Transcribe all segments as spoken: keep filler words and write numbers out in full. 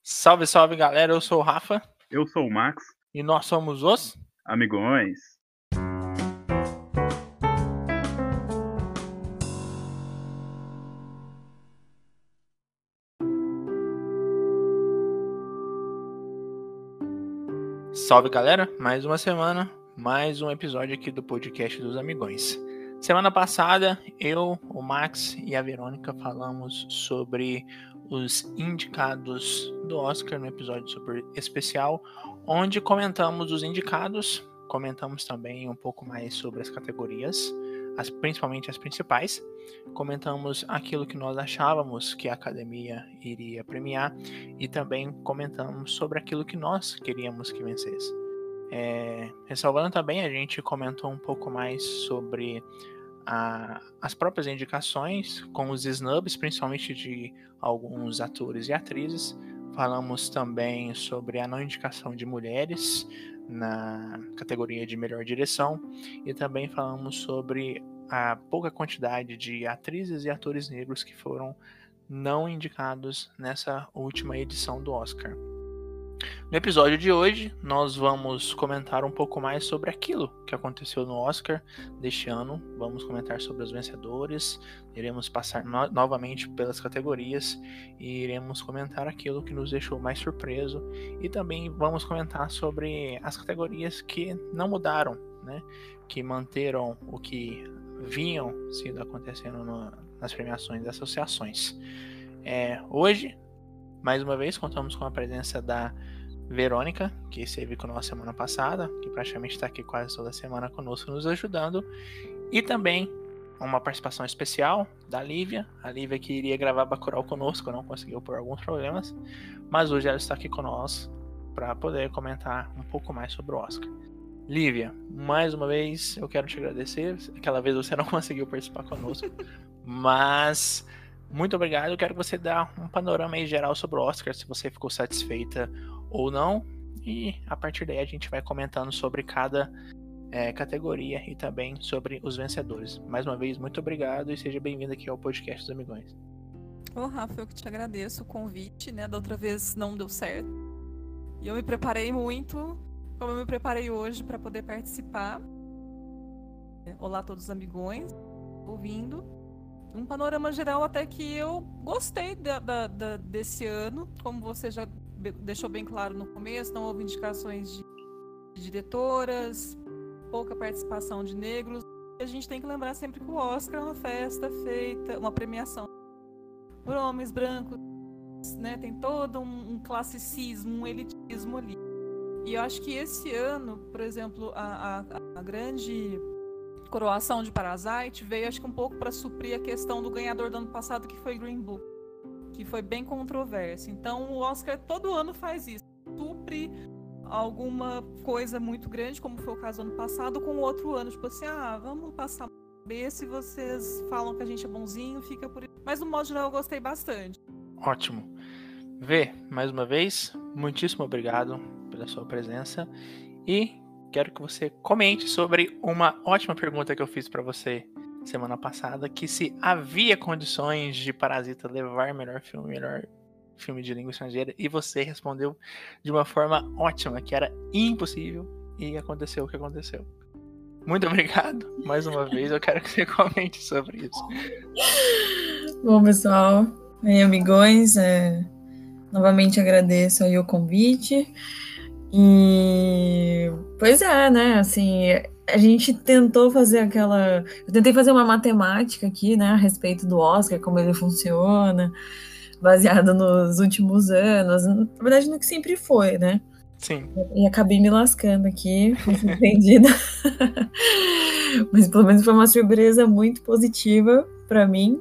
Salve, salve, galera. Eu sou o Rafa Eu sou o Max. e nós somos os Amigões. Salve, galera. Mais uma semana, mais um episódio aqui do podcast dos Amigões. Semana passada, eu, o Max e a Verônica falamos sobre os indicados do Oscar no episódio super especial, onde comentamos os indicados, comentamos também um pouco mais sobre as categorias, as, principalmente as principais, comentamos aquilo que nós achávamos que a academia iria premiar e também comentamos sobre aquilo que nós queríamos que vencesse. É, ressalvando também, a gente comentou um pouco mais sobre a, as próprias indicações, com os snubs, principalmente de alguns atores e atrizes. Falamos também sobre a não indicação de mulheres na categoria de melhor direção e também falamos sobre a pouca quantidade de atrizes e atores negros que foram não indicados nessa última edição do Oscar. No episódio de hoje, nós vamos comentar um pouco mais sobre aquilo que aconteceu no Oscar deste ano. Vamos comentar sobre os vencedores, iremos passar no- novamente pelas categorias e iremos comentar aquilo que nos deixou mais surpreso e também vamos comentar sobre as categorias que não mudaram, né? Que manteram o que vinham sido acontecendo no, nas premiações das associações. É, hoje, mais uma vez, contamos com a presença da Verônica, que esteve conosco semana passada, que praticamente está aqui quase toda semana conosco, nos ajudando, e também uma participação especial da Lívia, a Lívia que iria gravar Bacurau conosco, não conseguiu por alguns problemas, mas hoje ela está aqui conosco para poder comentar um pouco mais sobre o Oscar. Lívia, mais uma vez eu quero te agradecer, aquela vez você não conseguiu participar conosco, mas muito obrigado, eu quero que você dê um panorama aí geral sobre o Oscar, se você ficou satisfeita ou não, e a partir daí a gente vai comentando sobre cada é, categoria e também sobre os vencedores. Mais uma vez, muito obrigado e seja bem-vindo aqui ao podcast dos Amigões. Ô, Rafa, eu que te agradeço o convite, né? Da outra vez não deu certo. E eu me preparei muito, como eu me preparei hoje para poder participar. Olá a todos os amigões, ouvindo. Um panorama geral até que eu gostei da, da, da, desse ano, como você já deixou bem claro no começo, não houve indicações de, de diretoras, pouca participação de negros. E a gente tem que lembrar sempre que o Oscar é uma festa feita, uma premiação por homens brancos, né? Tem todo um, um classicismo, um elitismo ali. E eu acho que esse ano, por exemplo, a, a, a grande coroação de Parasite veio, acho que um pouco para suprir a questão do ganhador do ano passado, que foi Green Book, que foi bem controverso. Então o Oscar todo ano faz isso, supre alguma coisa muito grande, como foi o caso do ano passado, com o outro ano, tipo assim, ah, vamos passar B, se vocês falam que a gente é bonzinho, fica por isso. Mas no modo geral eu gostei bastante. Ótimo. Vê, mais uma vez, muitíssimo obrigado pela sua presença e quero que você comente sobre uma ótima pergunta que eu fiz para você semana passada, que se havia condições de Parasita levar melhor filme, melhor filme de língua estrangeira, e você respondeu de uma forma ótima, que era impossível, e aconteceu o que aconteceu. Muito obrigado, mais uma vez, eu quero que você comente sobre isso. Bom, pessoal, aí, amigões, é... novamente agradeço aí o convite. E pois é, né? Assim, a gente tentou fazer aquela. Eu tentei fazer uma matemática aqui, né, a respeito do Oscar, como ele funciona, baseado nos últimos anos, na verdade, no que sempre foi, né? Sim. E acabei me lascando aqui, fui surpreendida. Mas pelo menos foi uma surpresa muito positiva para mim.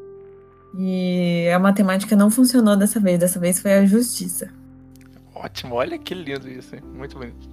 E a matemática não funcionou dessa vez, dessa vez foi a justiça. Ótimo, olha que lindo isso, hein? Muito bonito.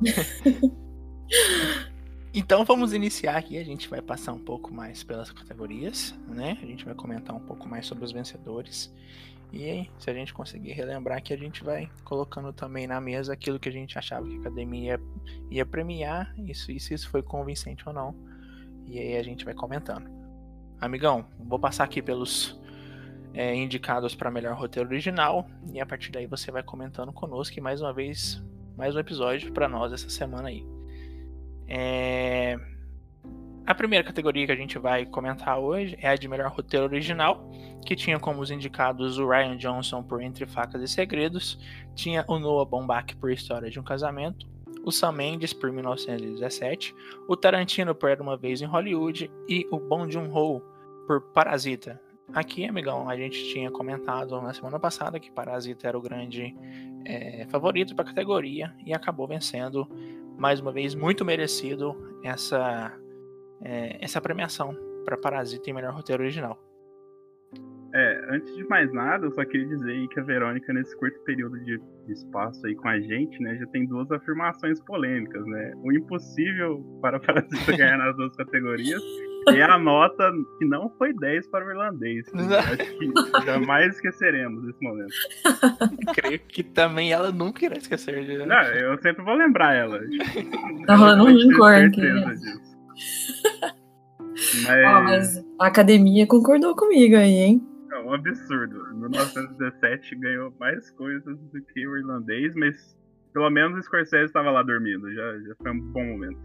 Então vamos iniciar aqui, a gente vai passar um pouco mais pelas categorias, né? A gente vai comentar um pouco mais sobre os vencedores. E aí, se a gente conseguir relembrar aqui, a gente vai colocando também na mesa aquilo que a gente achava que a academia ia, ia premiar, isso, e se isso foi convincente ou não. E aí a gente vai comentando. Amigão, vou passar aqui pelos é, indicados para melhor roteiro original, e a partir daí você vai comentando conosco, e mais uma vez, mais um episódio para nós essa semana aí. É... A primeira categoria que a gente vai comentar hoje é a de melhor roteiro original, que tinha como os indicados o Rian Johnson por Entre Facas e Segredos, tinha o Noah Baumbach por História de um Casamento, o Sam Mendes por mil novecentos e dezessete, o Tarantino por Era Uma Vez em Hollywood e o Bong Joon-ho por Parasita. Aqui, amigão, a gente tinha comentado na semana passada que Parasita era o grande é, favorito para a categoria e acabou vencendo, mais uma vez, muito merecido essa... É, essa premiação para Parasita em melhor roteiro original. É, antes de mais nada, eu só queria dizer aí que a Verônica, nesse curto período de espaço aí com a gente, né, já tem duas afirmações polêmicas, né? O impossível para Parasita ganhar nas duas categorias e a nota que não foi dez para o irlandês. Acho que jamais esqueceremos esse momento. Creio que também ela nunca irá esquecer de... Não, eu sempre vou lembrar ela. Tá rolando um rancor aqui. Disso. Mas... Oh, mas a academia concordou comigo aí, hein? É um absurdo. mil novecentos e dezessete ganhou mais coisas do que o irlandês, mas pelo menos o Scorsese estava lá dormindo. Já, já foi um bom momento.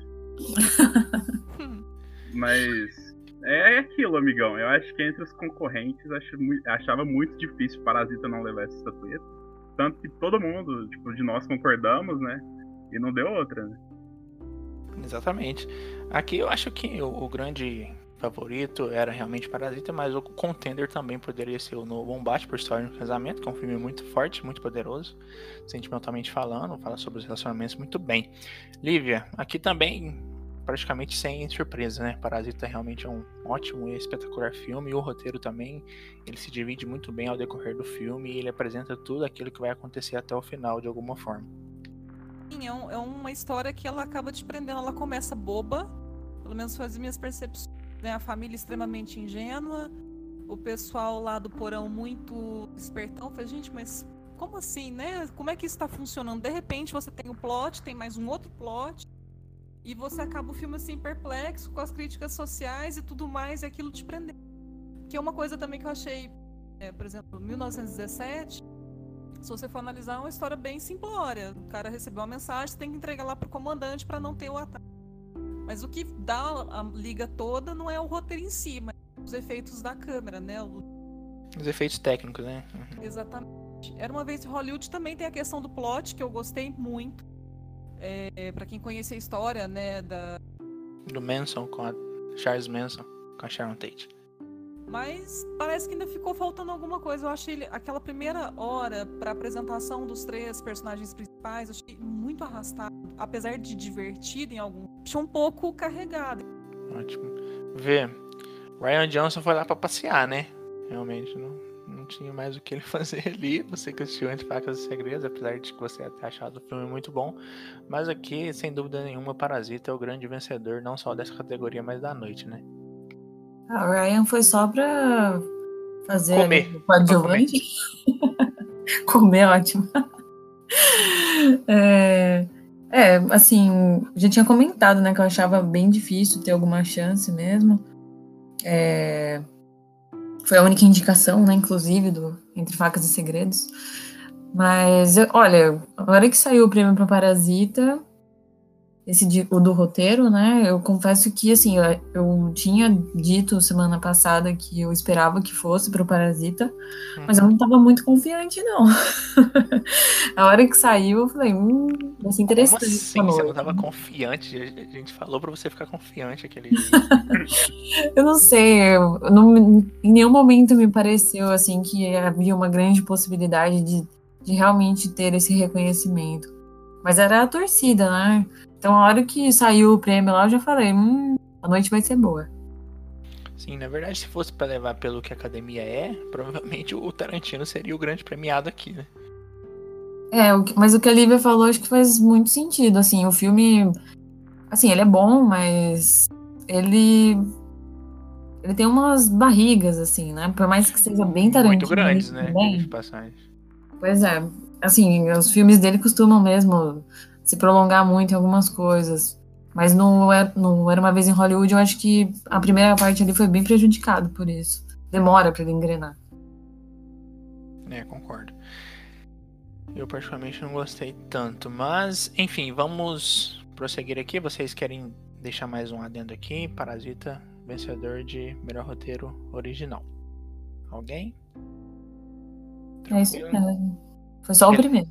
Mas é aquilo, amigão. Eu acho que entre os concorrentes acho, achava muito difícil Parasita não levar essa estatueta. Tanto que todo mundo, tipo, de nós concordamos, né? E não deu outra, né? Exatamente. Aqui eu acho que o, o grande favorito era realmente Parasita, mas o contender também poderia ser o Noah Baumbach por História de um Casamento, que é um filme muito forte, muito poderoso, sentimentalmente falando, fala sobre os relacionamentos muito bem. Lívia, aqui também praticamente sem surpresa, né? Parasita realmente é um ótimo e espetacular filme, e o roteiro também, ele se divide muito bem ao decorrer do filme e ele apresenta tudo aquilo que vai acontecer até o final de alguma forma. É, um, é uma história que ela acaba te prendendo. Ela começa boba, pelo menos foi as minhas percepções, né? A família extremamente ingênua, o pessoal lá do porão muito espertão. Eu falei, gente, mas como assim, né? Como é que isso tá funcionando? De repente você tem um plot, tem mais um outro plot, e você acaba o filme assim perplexo com as críticas sociais e tudo mais, e aquilo te prender. Que é uma coisa também que eu achei, é, por exemplo, mil novecentos e dezessete, se você for analisar, é uma história bem simplória. O cara recebeu uma mensagem, você tem que entregar lá pro comandante para não ter o ataque. Mas o que dá a liga toda não é o roteiro em si, mas os efeitos da câmera, né? Os efeitos técnicos, né? Uhum. Exatamente. Era Uma Vez em Hollywood também tem a questão do plot, que eu gostei muito. É, para quem conhece a história, né, da... do Manson com a Charles Manson, com a Sharon Tate. Mas parece que ainda ficou faltando alguma coisa. Eu achei aquela primeira hora para apresentação dos três personagens principais, eu achei muito arrastado, apesar de divertido em algum, achei um pouco carregado. Ótimo. Vê, Rian Johnson foi lá para passear, né? Realmente não, não tinha mais o que ele fazer ali. Você que assistiu Entre Facas e Segredos, apesar de que você ter achado o filme muito bom, mas aqui, sem dúvida nenhuma, Parasita é o grande vencedor, não só dessa categoria, mas da noite, né? Ah, o Rian foi só pra fazer comer. o coadjuvante. Comer. Comer, ótimo. É, é, assim, já tinha comentado, né, que eu achava bem difícil ter alguma chance mesmo. É, foi a única indicação, né, inclusive, do Entre Facas e Segredos. Mas, olha, a hora que saiu o prêmio pra Parasita, esse de, o do roteiro, né, eu confesso que, assim, eu, eu tinha dito semana passada que eu esperava que fosse pro Parasita, uhum. Mas eu não tava muito confiante, não. A hora que saiu, eu falei, hum, vai ser interessante. Como assim? Você não tava confiante? A gente falou pra você ficar confiante aquele dia. Eu não sei, eu, não, em nenhum momento me pareceu, assim, que havia uma grande possibilidade de, de realmente ter esse reconhecimento. Mas era a torcida, né? Então, a hora que saiu o prêmio lá, eu já falei, hum, a noite vai ser boa. Sim, na verdade, se fosse pra levar pelo que a academia é, provavelmente o Tarantino seria o grande premiado aqui, né? É, o que, mas o que a Lívia falou, acho que faz muito sentido, assim, o filme, assim, ele é bom, mas ele, ele tem umas barrigas, assim, né? Por mais que seja bem Tarantino. Muito grandes, né? Também. Passagem. Pois é, assim, os filmes dele costumam mesmo se prolongar muito em algumas coisas. Mas no, no Era Uma Vez em Hollywood, eu acho que a primeira parte ali foi bem prejudicado por isso. Demora pra ele engrenar. É, concordo. Eu particularmente não gostei tanto, mas enfim, vamos prosseguir aqui. Vocês querem deixar mais um adendo aqui? Parasita, vencedor de melhor roteiro original. Alguém? É isso mesmo. Foi só o primeiro.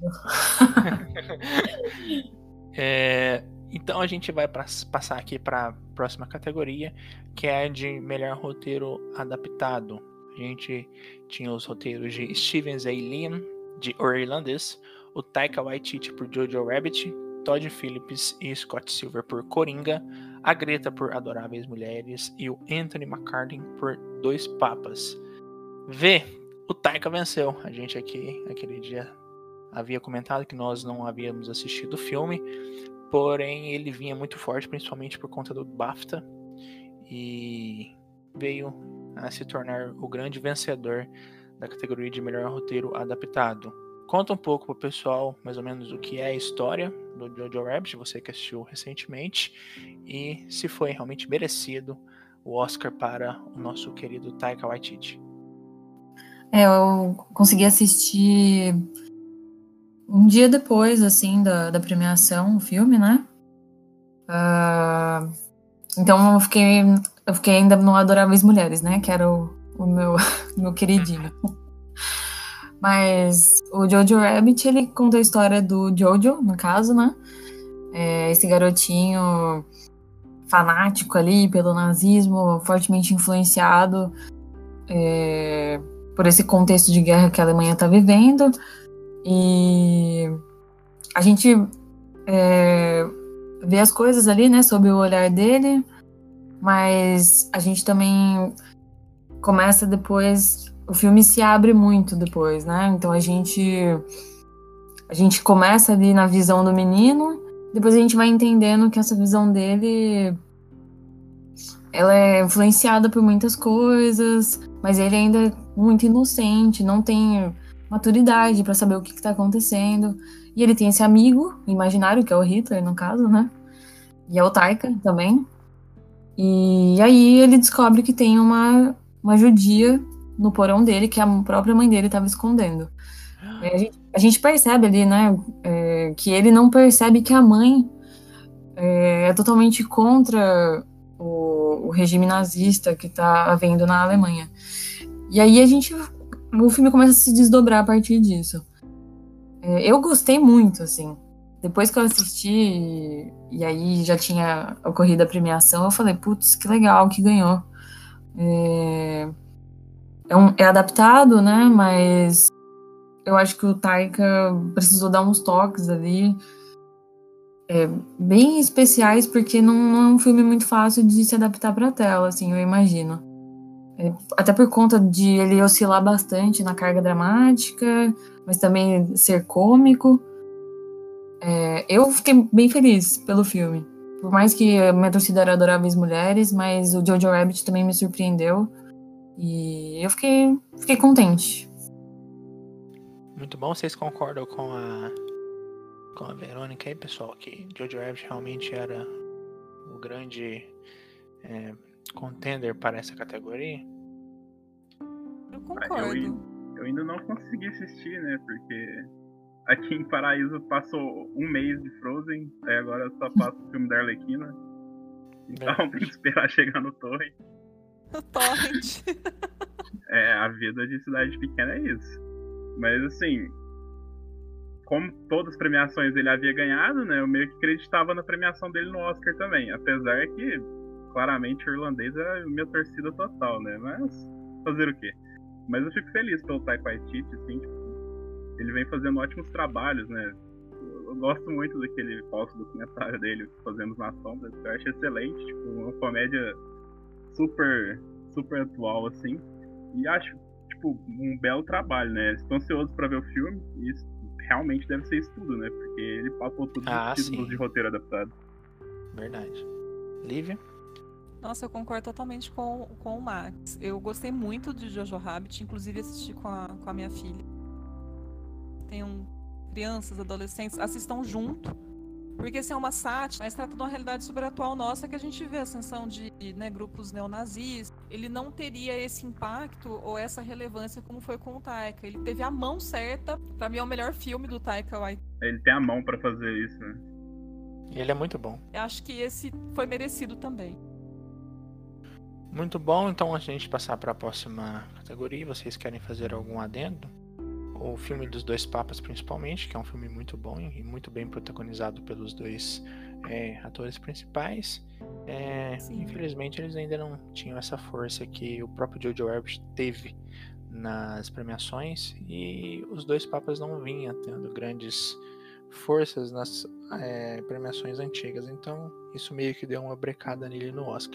É, então a gente vai pra, passar aqui para a próxima categoria, que é a de melhor roteiro adaptado. A gente tinha os roteiros de Steven Zaillian, de O Irlandês, o Taika Waititi por Jojo Rabbit, Todd Phillips e Scott Silver por Coringa, a Greta por Adoráveis Mulheres e o Anthony McCartney por Dois Papas. V, o Taika venceu. A gente aqui, aquele dia, havia comentado que nós não havíamos assistido o filme, porém ele vinha muito forte, principalmente por conta do BAFTA, e veio a se tornar o grande vencedor da categoria de melhor roteiro adaptado. Conta um pouco pro pessoal, mais ou menos, o que é a história do Jojo Rabbit, você que assistiu recentemente, e se foi realmente merecido o Oscar para o nosso querido Taika Waititi. É, eu consegui assistir um dia depois, assim, da, da premiação, o filme, né? Uh, então eu fiquei, eu fiquei ainda no Adoráveis Mulheres, né? Que era o, o meu, meu queridinho. Mas o Jojo Rabbit, ele conta a história do Jojo, no caso, né? É, esse garotinho fanático ali pelo nazismo, fortemente influenciado é, por esse contexto de guerra que a Alemanha está vivendo. E a gente é, vê as coisas ali, né, sob o olhar dele, mas a gente também começa depois, o filme se abre muito depois, né, então a gente a gente começa ali na visão do menino, depois a gente vai entendendo que essa visão dele ela é influenciada por muitas coisas, mas ele ainda é muito inocente, não tem maturidade pra saber o que, que tá acontecendo. E ele tem esse amigo imaginário, que é o Hitler, no caso, né? E é o Taika também. E aí ele descobre que tem uma, uma judia no porão dele, que a própria mãe dele estava escondendo. A gente, a gente percebe ali, né, é, que ele não percebe que a mãe é, é totalmente contra o, o regime nazista que tá havendo na Alemanha. E aí a gente... O filme começa a se desdobrar a partir disso. É, eu gostei muito, assim. Depois que eu assisti, e, e aí já tinha ocorrido a premiação, eu falei, putz, que legal que ganhou. É, é, um, é adaptado, né? Mas eu acho que o Taika precisou dar uns toques ali, é, bem especiais, porque não, não é um filme muito fácil de se adaptar pra tela, assim, eu imagino. Até por conta de ele oscilar bastante na carga dramática, mas também ser cômico. É, eu fiquei bem feliz pelo filme. Por mais que a minha torcida era Adoráveis Mulheres, mas o Jojo Rabbit também me surpreendeu. E eu fiquei, fiquei contente. Muito bom, vocês concordam com a, com a Verônica aí, pessoal? Que Jojo Rabbit realmente era o grande... É, contender para essa categoria? Eu concordo. Eu, eu ainda não consegui assistir, né? Porque aqui em Paraíso passou um mês de Frozen, aí agora só passa o filme da Arlequina. Então é. Tem que esperar chegar no Torre. O Torrent. É, a vida de cidade pequena é isso. Mas assim, como todas as premiações ele havia ganhado, né? Eu meio que acreditava na premiação dele no Oscar também. Apesar que claramente o Irlandês era a minha torcida total, né? Mas fazer o quê? Mas eu fico feliz pelo Taika Waititi, assim, tipo, ele vem fazendo ótimos trabalhos, né? Eu gosto muito daquele falso documentário dele, Fazemos na Sombra, eu acho excelente, tipo, uma comédia super, super atual, assim, e acho, tipo, um belo trabalho, né? Estou ansioso pra ver o filme, e isso realmente deve ser isso tudo, né? Porque ele papou todos ah, os títulos sim. de roteiro adaptado. Verdade. Lívia? Nossa, eu concordo totalmente com, com o Max. Eu gostei muito de Jojo Rabbit, inclusive assisti com a, com a minha filha. Tenham crianças, adolescentes, assistam junto, porque assim, é uma sátira, mas trata de uma realidade super atual nossa que a gente vê a ascensão de, né, grupos neonazistas, ele não teria esse impacto ou essa relevância como foi com o Taika. Ele teve a mão certa. Pra mim é o melhor filme do Taika Waititi. Ele tem a mão pra fazer isso, né? Ele é muito bom. Eu acho que esse foi merecido também. Muito bom, então antes de a gente passar para a próxima categoria, vocês querem fazer algum adendo? O filme dos Dois Papas, principalmente, que é um filme muito bom e muito bem protagonizado pelos dois é, atores principais. É, infelizmente, eles ainda não tinham essa força que o próprio Jojo Rabbit teve nas premiações, e os Dois Papas não vinham tendo grandes forças nas é, premiações antigas, então isso meio que deu uma brecada nele no Oscar.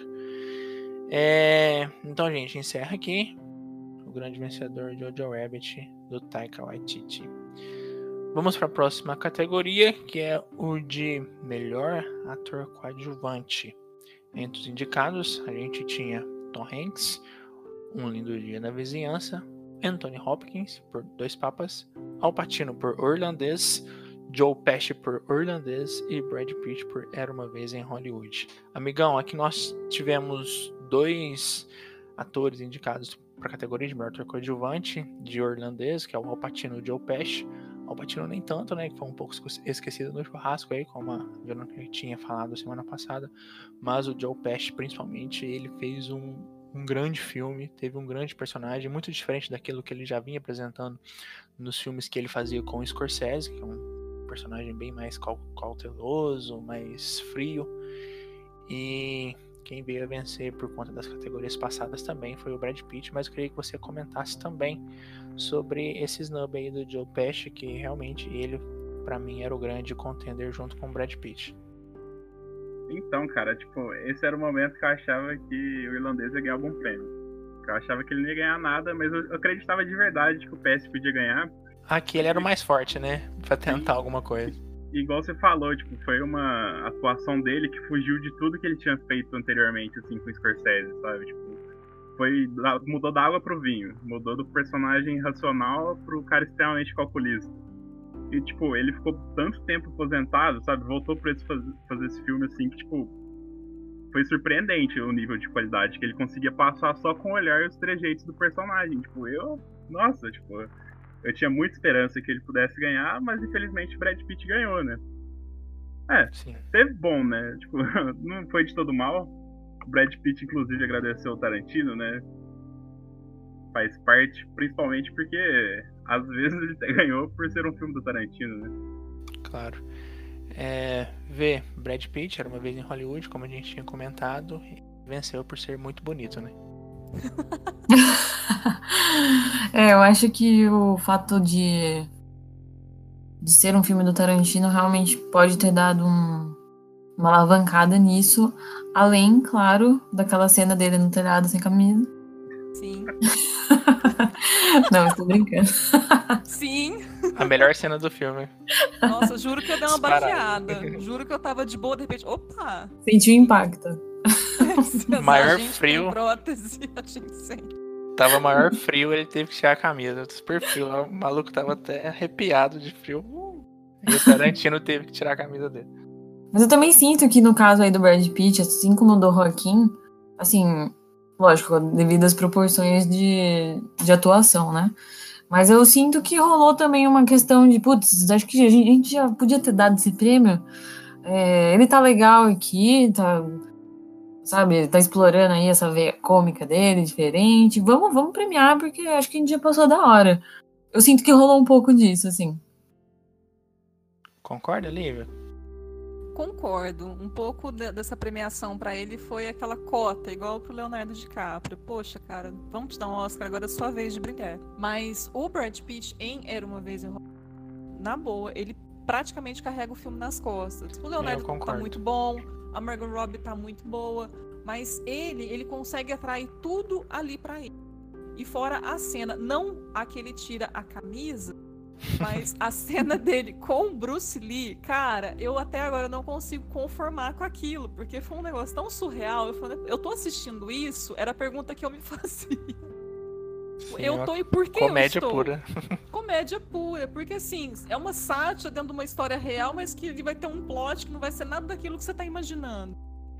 É, então, gente, encerra aqui o grande vencedor Jojo Rabbit do Taika Waititi. Vamos para a próxima categoria, que é o de melhor ator coadjuvante. Entre os indicados, a gente tinha Tom Hanks, Um Lindo Dia na Vizinhança, Anthony Hopkins por Dois Papas, Al Pacino por O Irlandês, Joe Pesci por O Irlandês e Brad Pitt por Era Uma Vez em Hollywood. Amigão, aqui nós tivemos dois atores indicados para a categoria de melhor ator coadjuvante de O Irlandês, que é o Al Pacino e o Joe Pesci. Al Pacino nem tanto, né, que foi um pouco esquecido no churrasco aí, como a Verônica tinha falado semana passada, mas o Joe Pesci, principalmente, ele fez um, um grande filme, teve um grande personagem, muito diferente daquilo que ele já vinha apresentando nos filmes que ele fazia com o Scorsese, que é um personagem bem mais cauteloso, mais frio, e quem veio a vencer por conta das categorias passadas também foi o Brad Pitt, mas eu queria que você comentasse também sobre esse snub aí do Joe Pesci, que realmente ele, pra mim, era o grande contender junto com o Brad Pitt. Então, cara, tipo, esse era o momento que eu achava que o irlandês ia ganhar algum prêmio. Eu achava que ele não ia ganhar nada, mas eu acreditava de verdade que o Pesci podia ganhar. Aqui ele era o mais forte, né? Pra tentar e, alguma coisa. Igual você falou, tipo, foi uma atuação dele que fugiu de tudo que ele tinha feito anteriormente, assim, com o Scorsese, sabe? Tipo, foi, mudou da água pro vinho. Mudou do personagem racional pro cara extremamente calculista. E, tipo, ele ficou tanto tempo aposentado, sabe? Voltou pra esse, fazer esse filme, assim, que, tipo, foi surpreendente o nível de qualidade que ele conseguia passar só com o olhar e os trejeitos do personagem. Tipo, eu... Nossa, tipo... Eu tinha muita esperança que ele pudesse ganhar, mas infelizmente o Brad Pitt ganhou, né? É, Sim. Teve bom, né? Tipo, não foi de todo mal. O Brad Pitt, inclusive, agradeceu o Tarantino, né? Faz parte, principalmente porque às vezes ele ganhou por ser um filme do Tarantino, né? Claro. É, vê, Brad Pitt Era Uma Vez em Hollywood, como a gente tinha comentado, e venceu por ser muito bonito, né? É, eu acho que o fato de de ser um filme do Tarantino realmente pode ter dado um, uma alavancada nisso, além, claro, daquela cena dele no telhado sem camisa. Sim. Não, estou brincando. Sim. A melhor cena do filme. Nossa, juro que eu dei uma baqueada. Juro que eu tava de boa, de repente, opa! Senti o impacto. Maior frio. Tem prótese, a gente sente. Tava maior frio, ele teve que tirar a camisa. Super frio. O maluco tava até arrepiado de frio. E o Tarantino teve que tirar a camisa dele. Mas eu também sinto que no caso aí do Brad Pitt, assim como do Joaquim, assim, lógico, devido às proporções de, de atuação, né? Mas eu sinto que rolou também uma questão de, putz, acho que a gente, a gente já podia ter dado esse prêmio. É, ele tá legal aqui, tá... Sabe, tá explorando aí essa veia cômica dele, diferente. Vamos, vamos premiar, porque acho que a gente já passou da hora. Eu sinto que rolou um pouco disso, assim. Concorda, Lívia? Concordo. Um pouco de, dessa premiação pra ele foi aquela cota, igual pro Leonardo DiCaprio. Poxa, cara, vamos te dar um Oscar, agora é sua vez de brilhar. Mas o Brad Pitt em Era Uma Vez em Hollywood, na boa, ele praticamente carrega o filme nas costas. O Leonardo tá muito bom, a Margot Robbie tá muito boa, mas ele, ele consegue atrair tudo ali pra ele. E fora a cena, não a que ele tira a camisa, mas a cena dele com o Bruce Lee, cara, eu até agora não consigo conformar com aquilo, porque foi um negócio tão surreal. Eu falei, eu tô assistindo isso? Era a pergunta que eu me fazia. Sim, eu tô e por que comédia eu estou? Pura. Comédia pura, porque assim, é uma sátira dentro de uma história real, mas que ele vai ter um plot que não vai ser nada daquilo que você tá imaginando.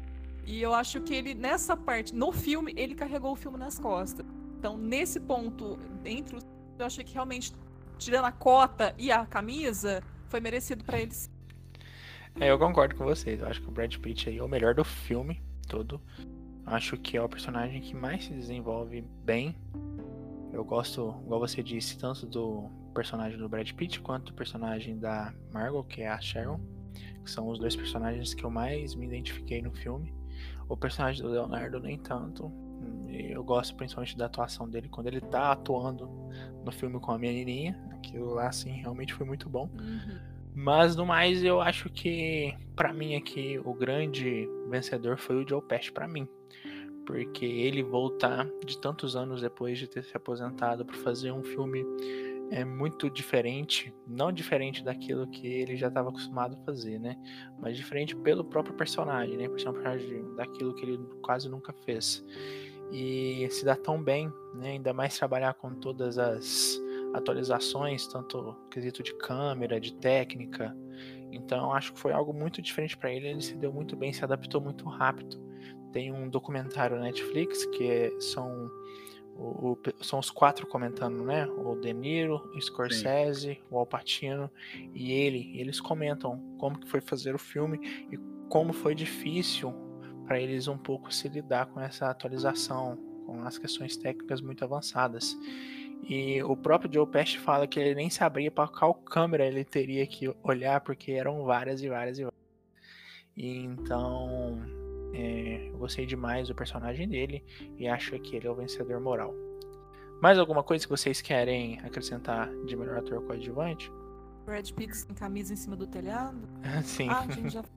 E eu acho que ele, nessa parte, no filme, ele carregou o filme nas costas. Então, nesse ponto, entre os... eu achei que realmente, tirando a cota e a camisa, foi merecido pra eles. É, eu concordo com vocês. Eu acho que o Brad Pitt aí é o melhor do filme todo. Acho que é o personagem que mais se desenvolve bem. Eu gosto, igual você disse, tanto do personagem do Brad Pitt quanto do personagem da Margot, que é a Sharon, que são os dois personagens que eu mais me identifiquei no filme. O personagem do Leonardo, nem tanto. Eu gosto principalmente da atuação dele quando ele tá atuando no filme com a menininha. Aquilo lá, assim, realmente foi muito bom. Uhum. Mas, no mais, eu acho que, pra mim aqui, o grande vencedor foi o Joe Pesci, pra mim. Porque ele voltar de tantos anos depois de ter se aposentado para fazer um filme é muito diferente, não diferente daquilo que ele já estava acostumado a fazer, né? Mas diferente pelo próprio personagem, né? Por ser um personagem daquilo que ele quase nunca fez. E se dá tão bem, né? Ainda mais trabalhar com todas as atualizações, tanto quesito de câmera, de técnica. Então acho que foi algo muito diferente para ele. Ele se deu muito bem, se adaptou muito rápido. Tem um documentário na Netflix que é, são, o, o, são os quatro comentando, né? O De Niro, o Scorsese, Sim. o Al Pacino e ele. Eles comentam como que foi fazer o filme e como foi difícil para eles um pouco se lidar com essa atualização, com as questões técnicas muito avançadas. E o próprio Joe Pesci fala que ele nem sabia para qual câmera ele teria que olhar, porque eram várias e várias e várias. E então... É, eu gostei demais do personagem dele e acho que ele é o vencedor moral. Mais alguma coisa que vocês querem acrescentar de melhor ator coadjuvante? Brad Pitt sem camisa em cima do telhado? Sim. Ah, a gente já...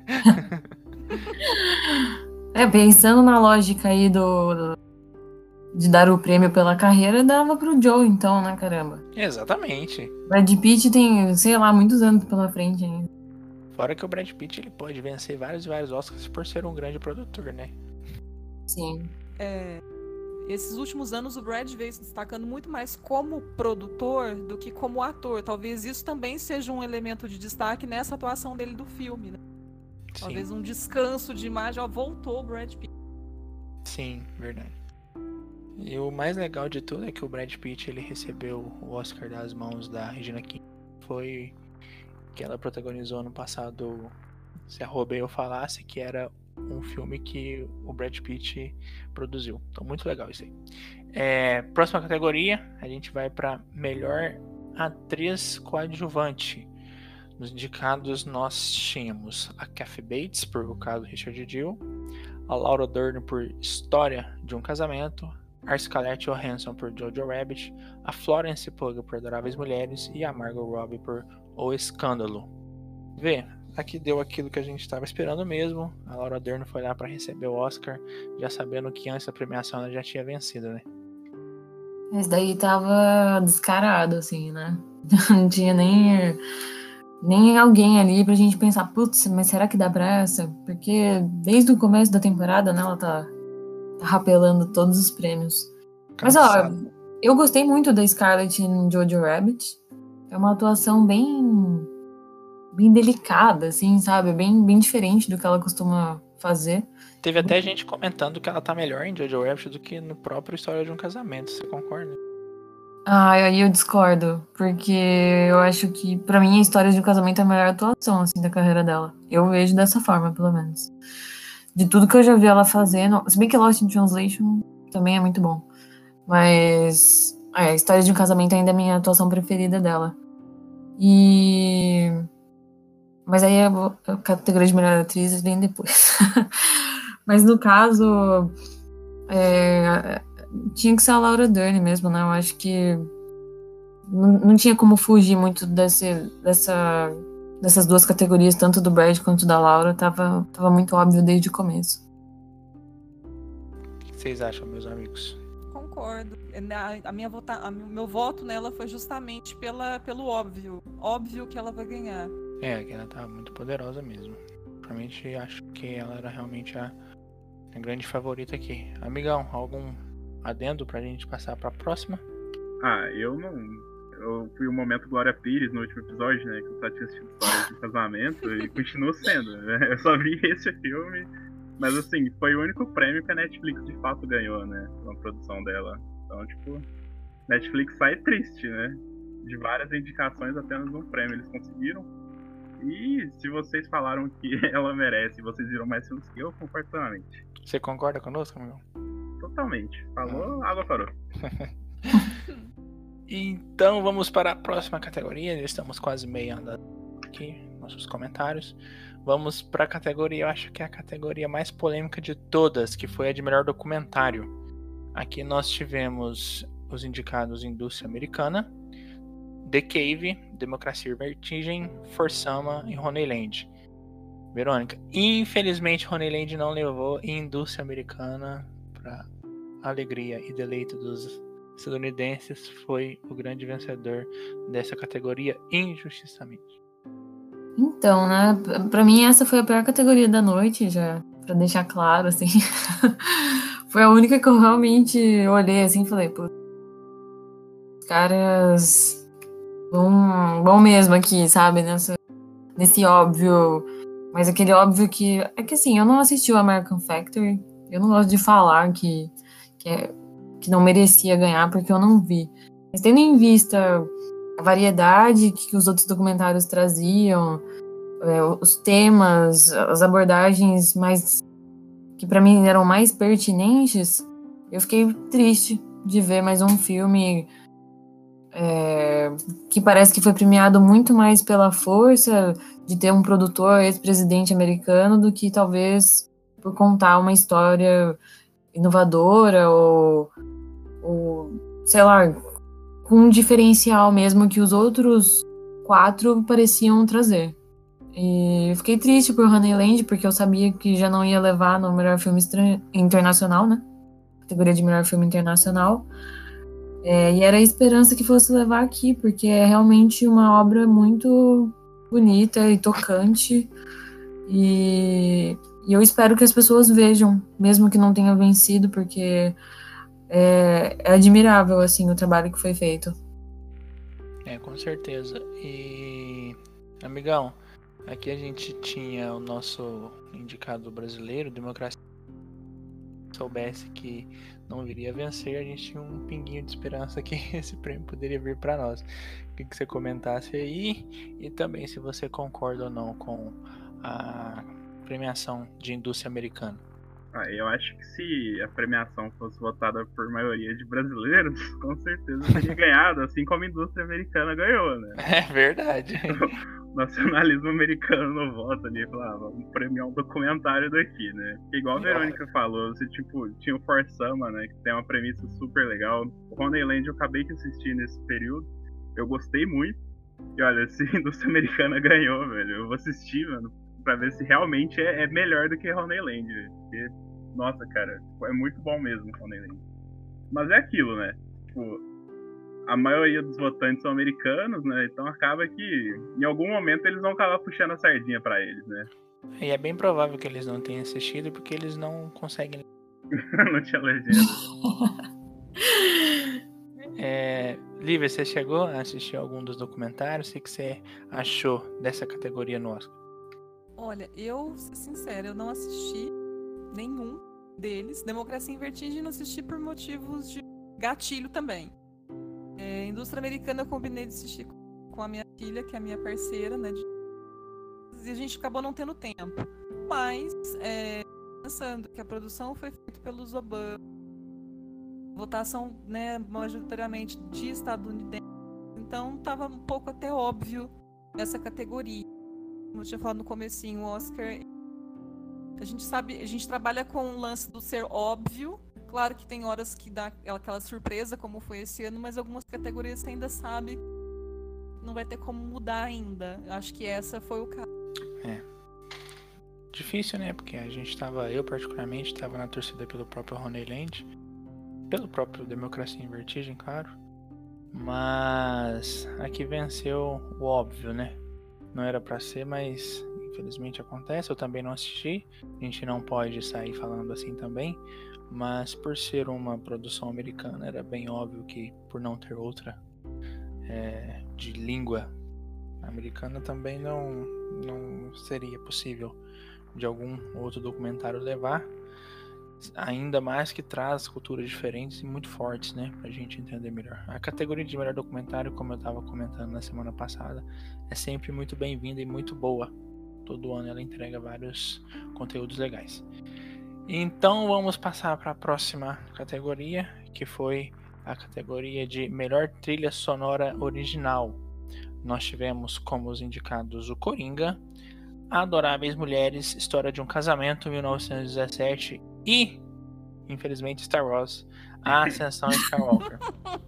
É, pensando na lógica aí do, do de dar o prêmio pela carreira, dava pro Joe então, né, caramba? Exatamente. Brad Pitt tem, sei lá, muitos anos pela frente ainda. Fora que o Brad Pitt ele pode vencer vários e vários Oscars por ser um grande produtor, né? Sim. É, esses últimos anos o Brad veio se destacando muito mais como produtor do que como ator. Talvez isso também seja um elemento de destaque nessa atuação dele do filme, né? Sim. Talvez um descanso de imagem, ó, voltou o Brad Pitt. Sim, verdade. E o mais legal de tudo é que o Brad Pitt ele recebeu o Oscar das mãos da Regina King. Foi... que ela protagonizou no passado Se a Roubei Eu Falasse, que era um filme que o Brad Pitt produziu. Então, muito legal isso aí. É, próxima categoria, a gente vai para melhor atriz coadjuvante. Nos indicados nós tínhamos a Kathy Bates por O Caso Richard Jewell, a Laura Dern por História de um Casamento, a Scarlett Johansson por Jojo Rabbit, a Florence Pugh por Adoráveis Mulheres e a Margot Robbie por O Escândalo. Vê, aqui deu aquilo que a gente estava esperando mesmo. A Laura Dern foi lá para receber o Oscar, já sabendo que antes da premiação ela já tinha vencido, né? Esse daí tava descarado, assim, né? Não tinha nem, nem alguém ali pra gente pensar, putz, mas será que dá pra essa? Porque desde o começo da temporada, né, ela tá, tá rapelando todos os prêmios. Cansado. Mas, ó, eu gostei muito da Scarlett em Jojo Rabbit. É uma atuação bem, bem delicada, assim, sabe? Bem, bem diferente do que ela costuma fazer. Teve até gente comentando que ela tá melhor em Jojo Rabbit do que no próprio História de um Casamento. Você concorda? Ah, aí eu discordo, porque eu acho que, pra mim, a História de um Casamento é a melhor atuação, assim, da carreira dela. Eu vejo dessa forma, pelo menos. De tudo que eu já vi ela fazendo, se bem que Lost in Translation também é muito bom. Mas é, a História de um Casamento ainda é a minha atuação preferida dela. E... Mas aí a, a categoria de melhor atriz vem depois. Mas no caso, é, tinha que ser a Laura Dern mesmo, né? Eu acho que não, não tinha como fugir muito desse, dessa, dessas duas categorias, tanto do Brad quanto da Laura. Tava, tava muito óbvio desde o começo. O que vocês acham, meus amigos? Concordo. A, a minha vota, a, meu voto nela foi justamente pela, pelo óbvio. Óbvio que ela vai ganhar. É, que ela tá muito poderosa mesmo. Realmente acho que ela era realmente a, a grande favorita aqui. Amigão, algum adendo pra gente passar pra próxima? Ah, eu não... Eu fui o momento Glória Pires no último episódio, né? Que eu só tinha assistido História de Casamento e continuo sendo, né? Eu só vi esse filme Mas assim, foi o único prêmio que a Netflix de fato ganhou, né? Na produção dela. Então, tipo, Netflix sai triste, né? De várias indicações, apenas um prêmio eles conseguiram. E se vocês falaram que ela merece e vocês viram mais filmes que eu, concordo plenamente. Você concorda conosco, amigo? Totalmente. Falou, Ah. água parou. Então vamos para a próxima categoria. Estamos quase meio andando aqui, nossos comentários. Vamos para a categoria, eu acho que é a categoria mais polêmica de todas, que foi a de melhor documentário. Aqui nós tivemos os indicados Indústria Americana, The Cave, Democracia em Vertigem, For Sama e Honeyland. Verônica, infelizmente Honeyland não levou e Indústria Americana, para alegria e deleite dos estadunidenses, foi o grande vencedor dessa categoria injustiçamente. Então, né, pra mim essa foi a pior categoria da noite, já, pra deixar claro, assim. Foi a única que eu realmente olhei assim e falei, pô, os caras vão, vão mesmo aqui, sabe, nessa, nesse óbvio, mas aquele óbvio que, é que assim, eu não assisti o American Factory, eu não gosto de falar que, que, é, que não merecia ganhar, porque eu não vi. Mas tendo em vista a variedade que os outros documentários traziam, é, os temas, as abordagens mais que pra mim eram mais pertinentes, eu fiquei triste de ver mais um filme é, que parece que foi premiado muito mais pela força de ter um produtor ex-presidente americano do que talvez por contar uma história inovadora ou, ou sei lá, com um diferencial mesmo que os outros quatro pareciam trazer. E eu fiquei triste por Honeyland, porque eu sabia que já não ia levar no melhor filme estran... internacional, né? Categoria de melhor filme internacional. É, e era a esperança que fosse levar aqui, porque é realmente uma obra muito bonita e tocante. E, e eu espero que as pessoas vejam, mesmo que não tenha vencido, porque é, é admirável, assim, o trabalho que foi feito. É, com certeza. E, amigão, aqui a gente tinha o nosso indicado brasileiro, Democracia. Se soubesse que não viria a vencer, a gente tinha um pinguinho de esperança que esse prêmio poderia vir para nós. Queria que você comentasse aí, e também se você concorda ou não com a premiação de Indústria Americana. Ah, eu acho que se a premiação fosse votada por maioria de brasileiros, com certeza teria ganhado, assim como a Indústria Americana ganhou, né? É verdade. O nacionalismo americano não vota ali, falava, ah, vamos premiar um documentário daqui, né? Porque igual a Verônica falou, você tipo, tinha o For Sama, né, que tem uma premissa super legal. O Honeyland eu acabei de assistir nesse período, eu gostei muito. E olha, se a Indústria Americana ganhou, velho, eu vou assistir, mano, pra ver se realmente é, é melhor do que Honeyland, velho. Porque, nossa, cara, é muito bom mesmo Honeyland. Mas é aquilo, né? Tipo, a maioria dos votantes são americanos, né? Então acaba que em algum momento eles vão acabar puxando a sardinha pra eles, né? E é bem provável que eles não tenham assistido porque eles não conseguem. Não tinha legenda. É, Lívia, você chegou a assistir algum dos documentários? O que você achou dessa categoria no Oscar? Olha, eu, ser sincera, eu não assisti nenhum deles. Democracia em Vertigem não assisti por motivos de gatilho também. É, Indústria Americana eu combinei de assistir com a minha filha, que é a minha parceira, né? De... E a gente acabou não tendo tempo. Mas, é, pensando que a produção foi feita pelos Obama, votação, né, majoritariamente de estadunidenses, então estava um pouco até óbvio essa categoria. Como eu tinha falado no comecinho, o Oscar, a gente sabe, a gente trabalha com o lance do ser óbvio. Claro que tem horas que dá aquela surpresa, como foi esse ano, mas algumas categorias você ainda sabe, não vai ter como mudar ainda. Acho que essa foi o caso. É. Difícil, né? Porque a gente tava, eu particularmente, tava na torcida pelo próprio Honeyland, pelo próprio Democracia em Vertigem, claro. Mas aqui venceu o óbvio, né? Não era pra ser, mas infelizmente acontece. Eu também não assisti. A gente não pode sair falando assim também. Mas por ser uma produção americana, era bem óbvio que por não ter outra é, de língua americana também não, não seria possível de algum outro documentário levar, ainda mais que traz culturas diferentes e muito fortes, né, pra gente entender melhor. A categoria de melhor documentário, como eu estava comentando na semana passada, é sempre muito bem-vinda e muito boa. Todo ano ela entrega vários conteúdos legais. Então vamos passar para a próxima categoria, que foi a categoria de melhor trilha sonora original. Nós tivemos como os indicados o Coringa, Adoráveis Mulheres, História de um Casamento, mil novecentos e dezessete e, infelizmente, Star Wars, A Ascensão Skywalker.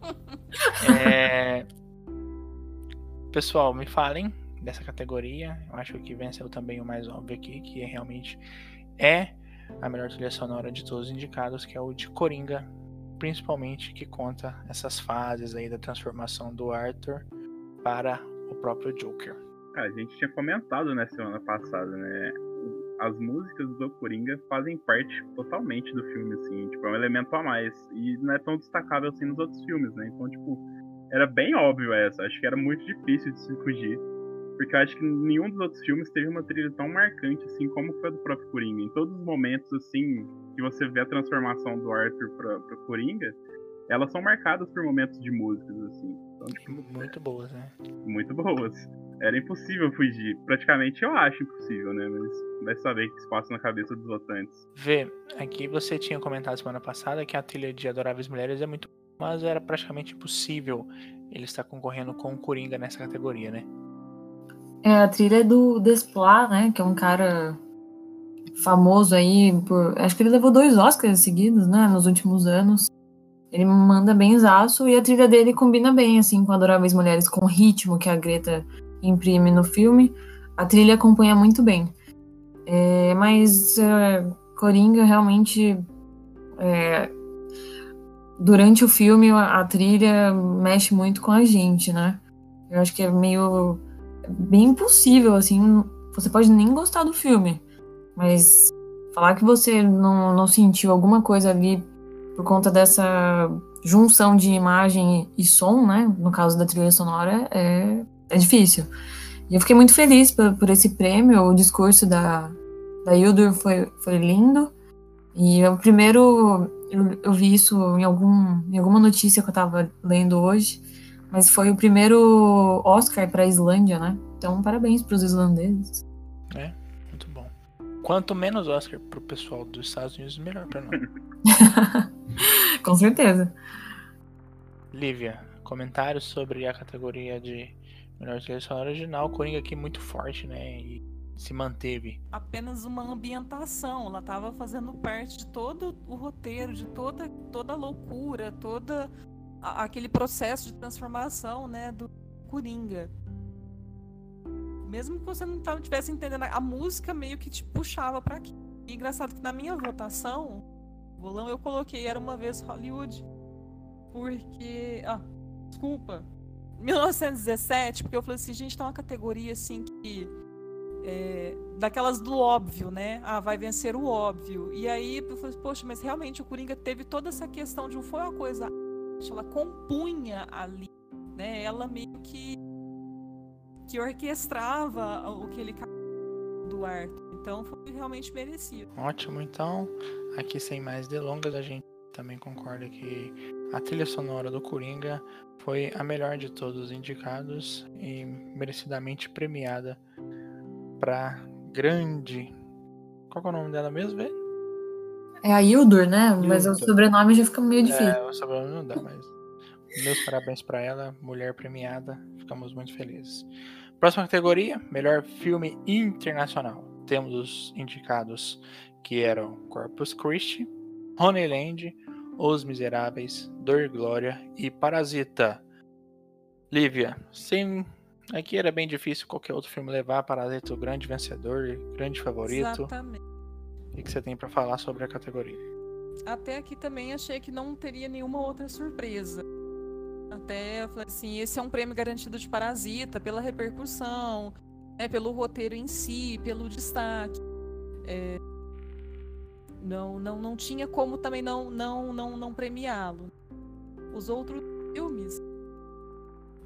É... Pessoal, me falem dessa categoria. Eu acho que venceu também o mais óbvio aqui, que é, realmente é a melhor trilha sonora de todos os indicados, que é o de Coringa, principalmente que conta essas fases aí da transformação do Arthur para o próprio Joker. Ah, a gente tinha comentado na semana passada, né? As músicas do Coringa fazem parte totalmente do filme, assim, tipo, é um elemento a mais. E não é tão destacável assim nos outros filmes, né? Então, tipo, era bem óbvio essa. Acho que era muito difícil de se fugir. Porque eu acho que nenhum dos outros filmes teve uma trilha tão marcante, assim, como foi a do próprio Coringa. Em todos os momentos, assim, que você vê a transformação do Arthur pra, pra Coringa, elas são marcadas por momentos de músicas, assim. Então, tipo, muito boas, né? Muito boas. Era impossível fugir. Praticamente eu acho impossível, né? Mas vai saber o que se passa na cabeça dos votantes. Vê, aqui você tinha comentado semana passada que a trilha de Adoráveis Mulheres é muito... Mas era praticamente impossível ele estar concorrendo com o Coringa nessa categoria, né? É, a trilha é do Desplat, né? Que é um cara famoso aí por... Acho que ele levou dois Oscars seguidos, né? Nos últimos anos. Ele manda benzaço e a trilha dele combina bem, assim, com Adoráveis Mulheres, com o ritmo que a Greta imprime no filme. A trilha acompanha muito bem. É, mas uh, Coringa realmente... É, durante o filme, a, a trilha mexe muito com a gente, né? Eu acho que é meio... bem impossível, assim. Você pode nem gostar do filme, mas falar que você não, não sentiu alguma coisa ali por conta dessa junção de imagem e som, né? No caso da trilha sonora, é, é difícil. E eu fiquei muito feliz por, por esse prêmio. O discurso da, da Hildur foi, foi lindo. E o primeiro... Eu, eu vi isso em, algum, em alguma notícia que eu tava lendo hoje, mas foi o primeiro Oscar para a Islândia, né? Então, parabéns para os islandeses. É, muito bom. Quanto menos Oscar pro pessoal dos Estados Unidos, melhor para nós. Com certeza. Lívia, comentários sobre a categoria de melhor trilha sonora original. Coringa aqui muito forte, né? E se manteve. Apenas uma ambientação. Ela estava fazendo parte de todo o roteiro, de toda, toda a loucura, toda a, aquele processo de transformação, né, do Coringa. Mesmo que você não estivesse entendendo, a música meio que te puxava para aqui. E engraçado que na minha votação, o bolão eu coloquei Era Uma Vez Hollywood, porque... Ah, desculpa. mil novecentos e dezessete, porque eu falei assim, gente, tá uma categoria assim que... É, daquelas do óbvio, né? Ah, vai vencer o óbvio. E aí eu falei, poxa, mas realmente o Coringa teve toda essa questão de não foi uma coisa, ela compunha ali, né? Ela meio que que orquestrava o que ele do Arthur. Então foi realmente merecido. Ótimo, então aqui sem mais delongas, a gente também concorda que a trilha sonora do Coringa foi a melhor de todos os indicados e merecidamente premiada pra grande... Qual que é o nome dela mesmo, velho? É a Hildur, né? Mas o sobrenome já fica meio difícil. É, o sobrenome não dá, mas... Meus parabéns pra ela, mulher premiada. Ficamos muito felizes. Próxima categoria, melhor filme internacional. Temos os indicados que eram Corpus Christi, Honeyland, Os Miseráveis, Dor e Glória e Parasita. Lívia, sem... Aqui era bem difícil qualquer outro filme levar. Parasita, o grande vencedor, grande favorito. Exatamente. O que você tem para falar sobre a categoria? Até aqui também achei que não teria nenhuma outra surpresa. Até eu falei assim, esse é um prêmio garantido de Parasita, pela repercussão, né, pelo roteiro em si, pelo destaque. É, não, não, não tinha como também não, não, não, não premiá-lo. Os outros filmes,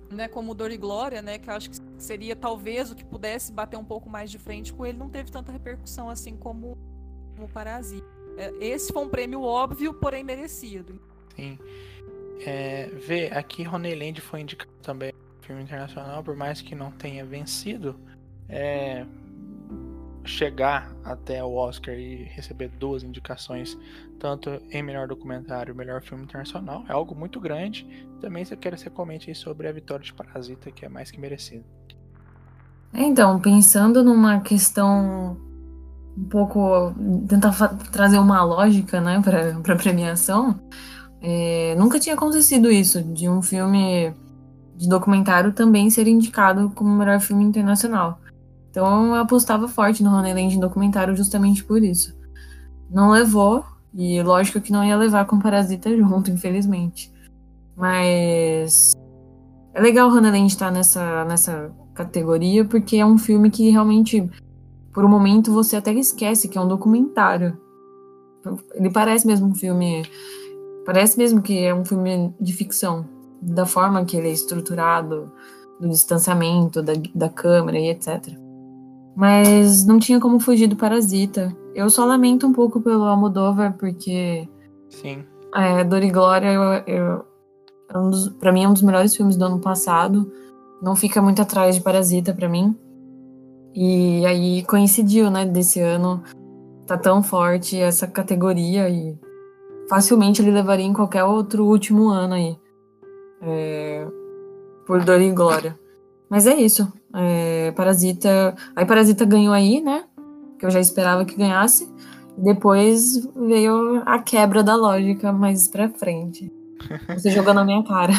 né, como Dor e Glória, né, que eu acho que seria talvez o que pudesse bater um pouco mais de frente com ele, não teve tanta repercussão assim como o Parasita. Esse foi um prêmio óbvio, porém merecido. Sim. É, vê, aqui Honeyland foi indicado também filme internacional, por mais que não tenha vencido, é, chegar até o Oscar e receber duas indicações, tanto em melhor documentário e melhor filme internacional, é algo muito grande. Também se eu quero que você comente aí sobre a vitória de Parasita, que é mais que merecido. Então, pensando numa questão um pouco, tentar fa- trazer uma lógica, né, para para premiação, é, nunca tinha acontecido isso, de um filme de documentário também ser indicado como melhor filme internacional. Então eu apostava forte no Honeyland em documentário justamente por isso. Não levou, e lógico que não ia levar com Parasita junto, infelizmente. Mas é legal o Honeyland estar nessa, nessa categoria, porque é um filme que realmente, por um momento, você até esquece que é um documentário. Ele parece mesmo um filme... Parece mesmo que é um filme de ficção, da forma que ele é estruturado, do distanciamento da, da câmera e etcétera. Mas não tinha como fugir do Parasita. Eu só lamento um pouco pelo Almodóvar, porque Sim. é, Dor e Glória eu, eu, é um dos, pra mim é um dos melhores filmes do ano passado. Não fica muito atrás de Parasita pra mim. E aí coincidiu, né, desse ano. Tá tão forte essa categoria e facilmente ele levaria em qualquer outro último ano aí. É, por Dor e Glória. Mas é isso. É, Parasita. Aí Parasita ganhou aí, né? Que eu já esperava que ganhasse. Depois veio a quebra da lógica mais pra frente. Você jogou na minha cara.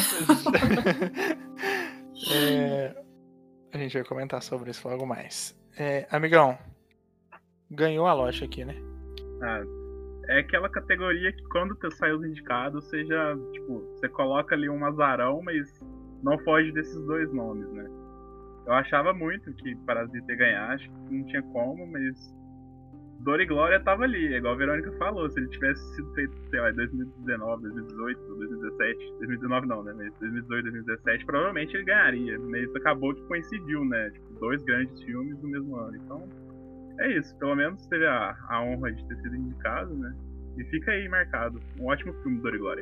É, a gente vai comentar sobre isso logo mais. É, amigão, ganhou a loja aqui, né? Ah, é aquela categoria que quando sai os indicados, você já, tipo, você coloca ali um azarão, mas não foge desses dois nomes, né? Eu achava muito que Parasita ia ganhar, acho que não tinha como, mas Dor e Glória tava ali, é igual a Verônica falou, se ele tivesse sido feito, sei lá, em dois mil e dezenove, dois mil e dezoito, dois mil e dezessete, dois mil e dezenove não, né, mas dois mil e dezoito, dois mil e dezessete, provavelmente ele ganharia, mas acabou que coincidiu, né, tipo, dois grandes filmes no mesmo ano, então é isso, pelo menos teve a, a honra de ter sido indicado, né, e fica aí marcado, um ótimo filme, Dor e Glória.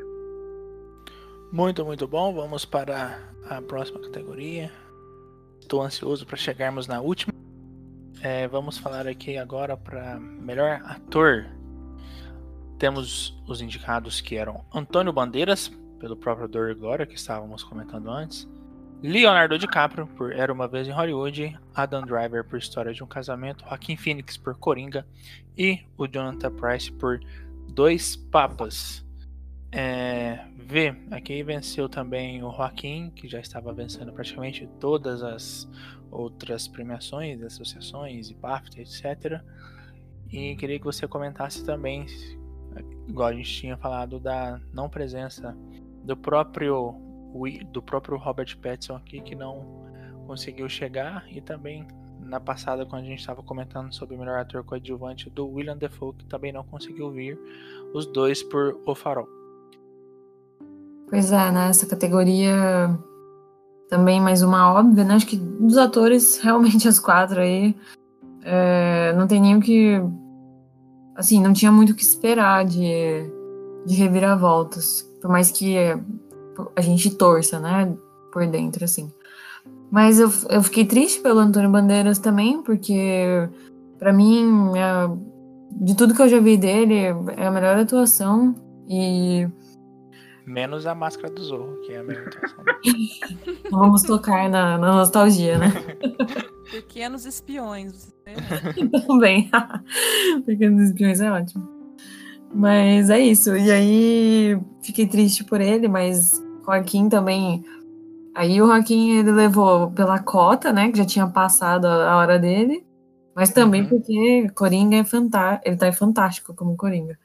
Muito, muito bom, vamos para a próxima categoria. Estou ansioso para chegarmos na última. É, vamos falar aqui agora para melhor ator. Temos os indicados que eram Antônio Bandeiras, pelo próprio Dor e Glória, que estávamos comentando antes. Leonardo DiCaprio, por Era Uma Vez em Hollywood. Adam Driver, por História de um Casamento. Joaquin Phoenix, por Coringa. E o Jonathan Pryce, por Dois Papas. É, V, aqui venceu também o Joaquim, que já estava vencendo praticamente todas as outras premiações, associações e BAFTA, etcétera. E queria que você comentasse também, igual a gente tinha falado, da não presença do próprio, do próprio Robert Pattinson aqui, que não conseguiu chegar, e também na passada, quando a gente estava comentando sobre o melhor ator coadjuvante, do Willem Dafoe, que também não conseguiu vir, os dois por O Farol. Pois é, né? Essa categoria também mais uma óbvia, né? Acho que dos atores, realmente as quatro aí, é, não tem nem o que... Assim, não tinha muito o que esperar de, de reviravoltas. Por mais que a gente torça, né? Por dentro, assim. Mas eu, eu fiquei triste pelo Antônio Bandeiras também, porque pra mim, é, de tudo que eu já vi dele, é a melhor atuação. E... Menos a Máscara do Zorro, que é a melhor atuação. Vamos tocar na, na nostalgia, né? Pequenos Espiões. Também. Pequenos Espiões é ótimo. Mas é isso. E aí, fiquei triste por ele, mas Joaquim também... Aí o Joaquim, ele levou pela cota, né? Que já tinha passado a hora dele. Mas também uhum. porque Coringa é fantástico. Ele tá fantástico como Coringa.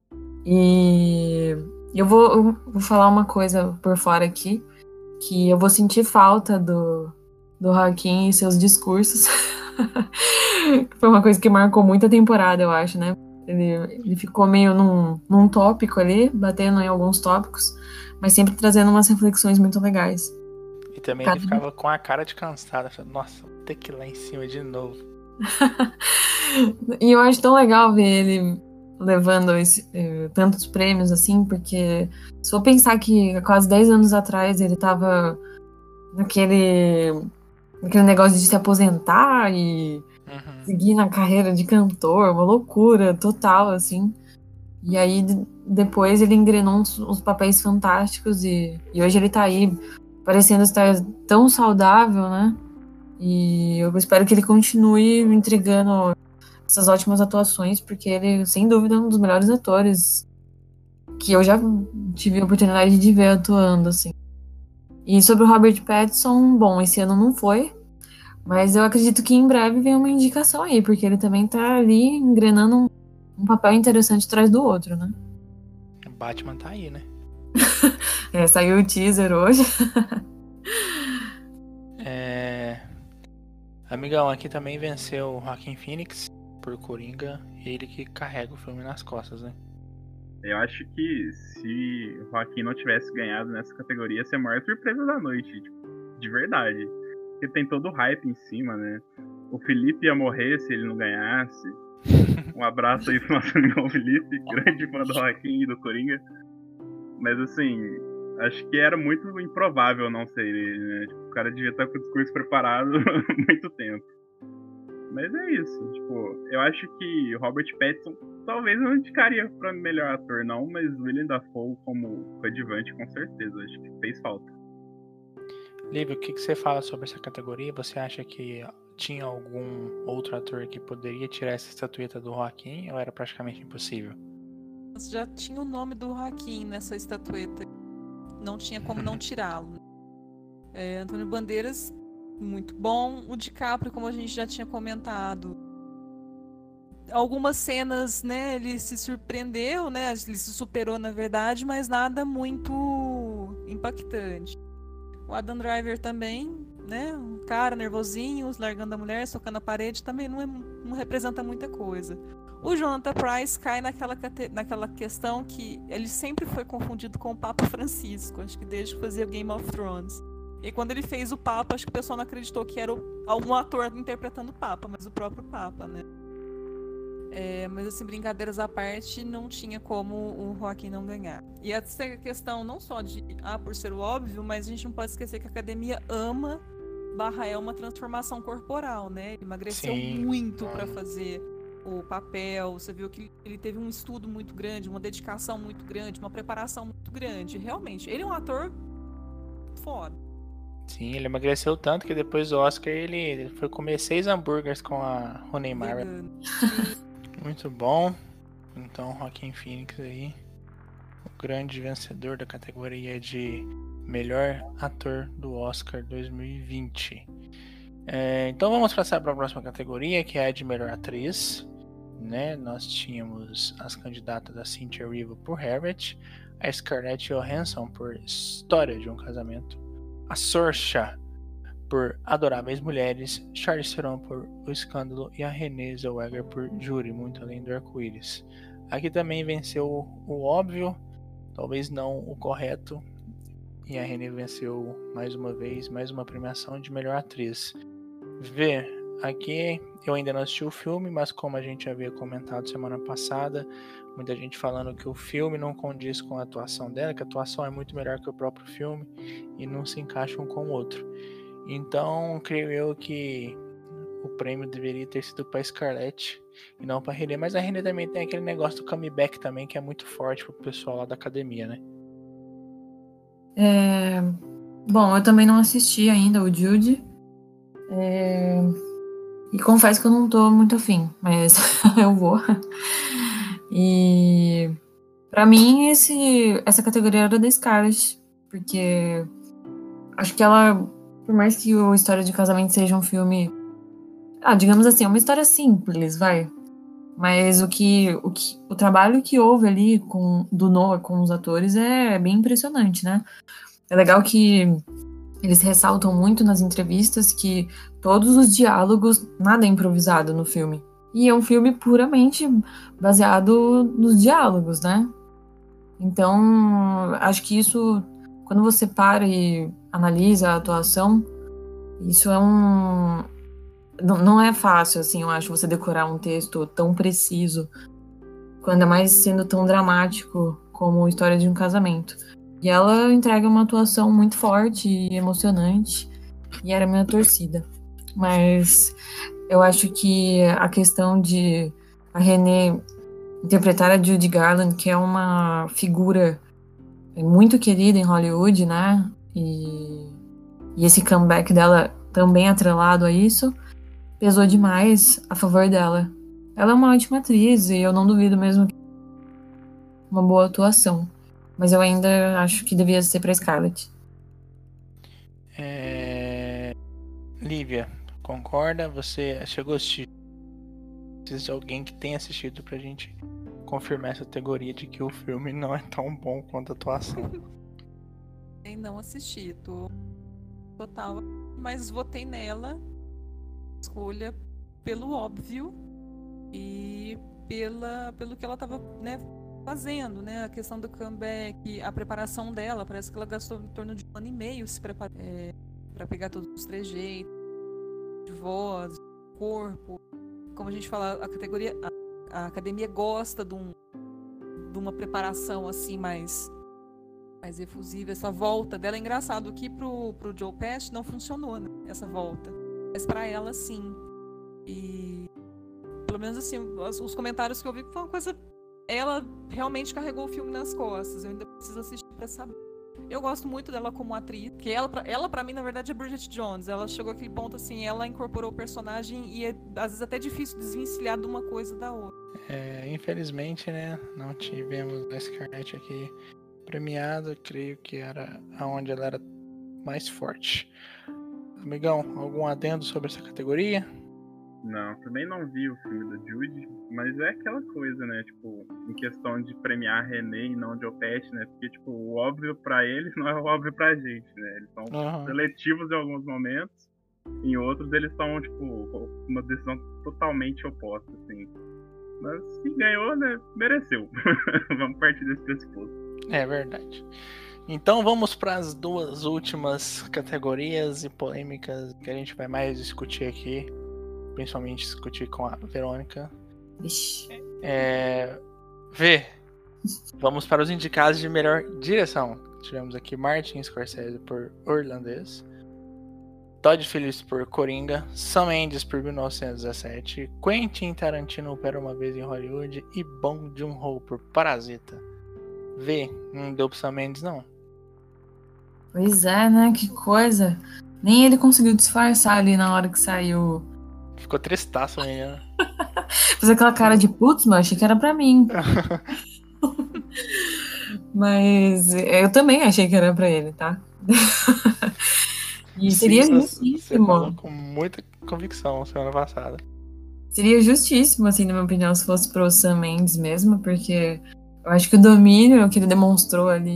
E... Eu vou, eu vou falar uma coisa por fora aqui, que eu vou sentir falta do, do Joaquim e seus discursos. Foi uma coisa que marcou muito a temporada, eu acho, né? Ele, ele ficou meio num, num tópico ali, batendo em alguns tópicos, mas sempre trazendo umas reflexões muito legais. E também Cada... ele ficava com a cara de cansado. Nossa, vou ter que ir lá em cima de novo. E eu acho tão legal ver ele levando esse, eh, tantos prêmios, assim, porque se for pensar que quase dez anos atrás ele tava naquele, naquele negócio de se aposentar e Uhum. seguir na carreira de cantor, uma loucura total, assim. E aí, depois ele engrenou uns, uns papéis fantásticos e, e hoje ele tá aí parecendo estar tão saudável, né? E eu espero que ele continue entregando essas ótimas atuações, porque ele, sem dúvida, é um dos melhores atores que eu já tive a oportunidade de ver atuando, assim. E sobre o Robert Pattinson, bom, esse ano não foi, mas eu acredito que em breve vem uma indicação aí, porque ele também tá ali engrenando um, um papel interessante atrás do outro, né? O Batman tá aí, né? É, saiu o teaser hoje. É... Amigão, aqui também venceu o Joaquin Phoenix por Coringa, ele que carrega o filme nas costas, né? Eu acho que se o Joaquim não tivesse ganhado nessa categoria, ia ser a maior surpresa da noite, tipo, de verdade. Porque tem todo o hype em cima, né? O Felipe ia morrer se ele não ganhasse. Um abraço aí pro nosso amigo Felipe, grande fã do Joaquim e do Coringa. Mas assim, acho que era muito improvável não ser ele, né? Tipo, o cara devia estar com o discurso preparado há muito tempo. Mas é isso, tipo, eu acho que o Robert Pattinson talvez não indicaria pra melhor ator não, mas o Willem Dafoe como coadjuvante com certeza, acho que fez falta. Lívia, o que, que você fala sobre essa categoria? Você acha que tinha algum outro ator que poderia tirar essa estatueta do Joaquin ou era praticamente impossível? Já tinha o nome do Joaquin nessa estatueta, não tinha como não tirá-lo. É, Antônio Bandeiras, muito bom. O DiCaprio, como a gente já tinha comentado, algumas cenas, né, ele se surpreendeu, né, ele se superou na verdade, mas nada muito impactante. O Adam Driver também, né, um cara nervosinho, largando a mulher, socando a parede, também não, é, não representa muita coisa. O Jonathan Pryce cai naquela, naquela questão que ele sempre foi confundido com o Papa Francisco, acho que desde que fazia Game of Thrones. E quando ele fez o Papa, acho que o pessoal não acreditou que era o, algum ator interpretando o Papa, mas o próprio Papa, né? É, mas assim, brincadeiras à parte, não tinha como o Joaquim não ganhar. E essa questão não só de, ah, por ser o óbvio, mas a gente não pode esquecer que a academia ama barra é uma transformação corporal, né? Ele emagreceu Sim. muito para fazer o papel, você viu que ele teve um estudo muito grande, uma dedicação muito grande, uma preparação muito grande. Realmente, ele é um ator foda. Sim, ele emagreceu tanto que depois do Oscar ele foi comer seis hambúrgueres com a Rooney Mara. Muito bom. Então, Joaquin Phoenix aí, o grande vencedor da categoria de melhor ator do Oscar dois mil e vinte. É, então vamos passar para a próxima categoria, que é a de melhor atriz. Né? Nós tínhamos as candidatas a Cynthia Erivo por Harriet, a Scarlett Johansson por História de um Casamento, a Saoirse por Adoráveis Mulheres, Charlize Theron por O Escândalo e a Renée Zellweger por Júri, Muito Além do Arco-Íris. Aqui também venceu o óbvio, talvez não o correto, e a Renée venceu mais uma vez, mais uma premiação de melhor atriz. Vê, aqui eu ainda não assisti o filme, mas como a gente havia comentado semana passada, muita gente falando que o filme não condiz com a atuação dela, que a atuação é muito melhor que o próprio filme e não se encaixa um com o outro. Então, creio eu que o prêmio deveria ter sido para Scarlett e não para Renée, mas a Renée também tem aquele negócio do comeback também, que é muito forte pro pessoal lá da academia, né? É... Bom, eu também não assisti ainda o Jude. É... E confesso que eu não tô muito afim, mas eu vou. E pra mim, esse, essa categoria era da Scarlett, porque acho que ela, por mais que o História de Casamento seja um filme, ah, digamos assim, uma história simples, vai. Mas o que o, que, o trabalho que houve ali com, do Noah com os atores é bem impressionante, né? É legal que eles ressaltam muito nas entrevistas que todos os diálogos, nada é improvisado no filme. E é um filme puramente baseado nos diálogos, né? Então, acho que isso, quando você para e analisa a atuação, isso é um... Não, não é fácil, assim, eu acho, você decorar um texto tão preciso, quando é mais sendo tão dramático como História de um Casamento. E ela entrega uma atuação muito forte e emocionante, e era minha torcida. Mas eu acho que a questão de a Renée interpretar a Judy Garland, que é uma figura muito querida em Hollywood, né? E, e esse comeback dela também atrelado a isso, pesou demais a favor dela. Ela é uma ótima atriz e eu não duvido mesmo que uma boa atuação. Mas eu ainda acho que devia ser pra Scarlett. É... Lívia, concorda? Você chegou a assistir? Precisa de alguém que tenha assistido pra gente confirmar essa teoria de que o filme não é tão bom quanto a atuação. Nem não assisti, tô total, mas votei nela, escolha pelo óbvio e pela, pelo que ela tava, né, fazendo, né, a questão do comeback, a preparação dela, parece que ela gastou em torno de um ano e meio se preparando é, para pegar todos os trejeitos de voz, corpo, como a gente fala, a categoria, a, a academia gosta de, um, de uma preparação assim mais mais efusiva, essa volta dela é engraçado que pro, pro Joe Pesci não funcionou, né, essa volta, mas pra ela sim, e pelo menos assim, os, os comentários que eu vi foi uma coisa, ela realmente carregou o filme nas costas, eu ainda preciso assistir pra saber. Eu gosto muito dela como atriz, que ela, ela pra mim na verdade é Bridget Jones, ela chegou àquele ponto assim, ela incorporou o personagem e é às vezes até difícil desvencilhar de uma coisa da outra. É, infelizmente, né, não tivemos a Scarlett aqui premiada, creio que era aonde ela era mais forte. Amigão, algum adendo sobre essa categoria? Não, também não vi o filme da Judy, mas é aquela coisa, né, tipo, em questão de premiar Renée e não Joe Pesci, né, porque, tipo, o óbvio pra eles não é o óbvio pra gente, né, eles são uhum. seletivos em alguns momentos, em outros eles são, tipo, uma decisão totalmente oposta, assim. Mas se ganhou, né, mereceu. Vamos partir desse pressuposto. É verdade. Então vamos para as duas últimas categorias e polêmicas que a gente vai mais discutir aqui, principalmente discutir com a Verônica. Ixi. É... Vê, vamos para os indicados de melhor direção. Tivemos aqui Martin Scorsese por Irlandês, Todd Phillips por Coringa, Sam Mendes por mil novecentos e dezessete, Quentin Tarantino por Uma Vez em Hollywood e Bong Joon-ho por Parasita. Vê, não deu pro Sam Mendes não. Pois é, né? Que coisa. Nem ele conseguiu disfarçar ali na hora que saiu. Ficou tristaço, menino. Fez aquela cara de putz, mas achei que era pra mim. Mas eu também achei que era pra ele, tá? E seria Sim, justíssimo. Você falou com muita convicção semana passada. Seria justíssimo, assim, na minha opinião, se fosse pro Sam Mendes mesmo, porque eu acho que o domínio que ele demonstrou ali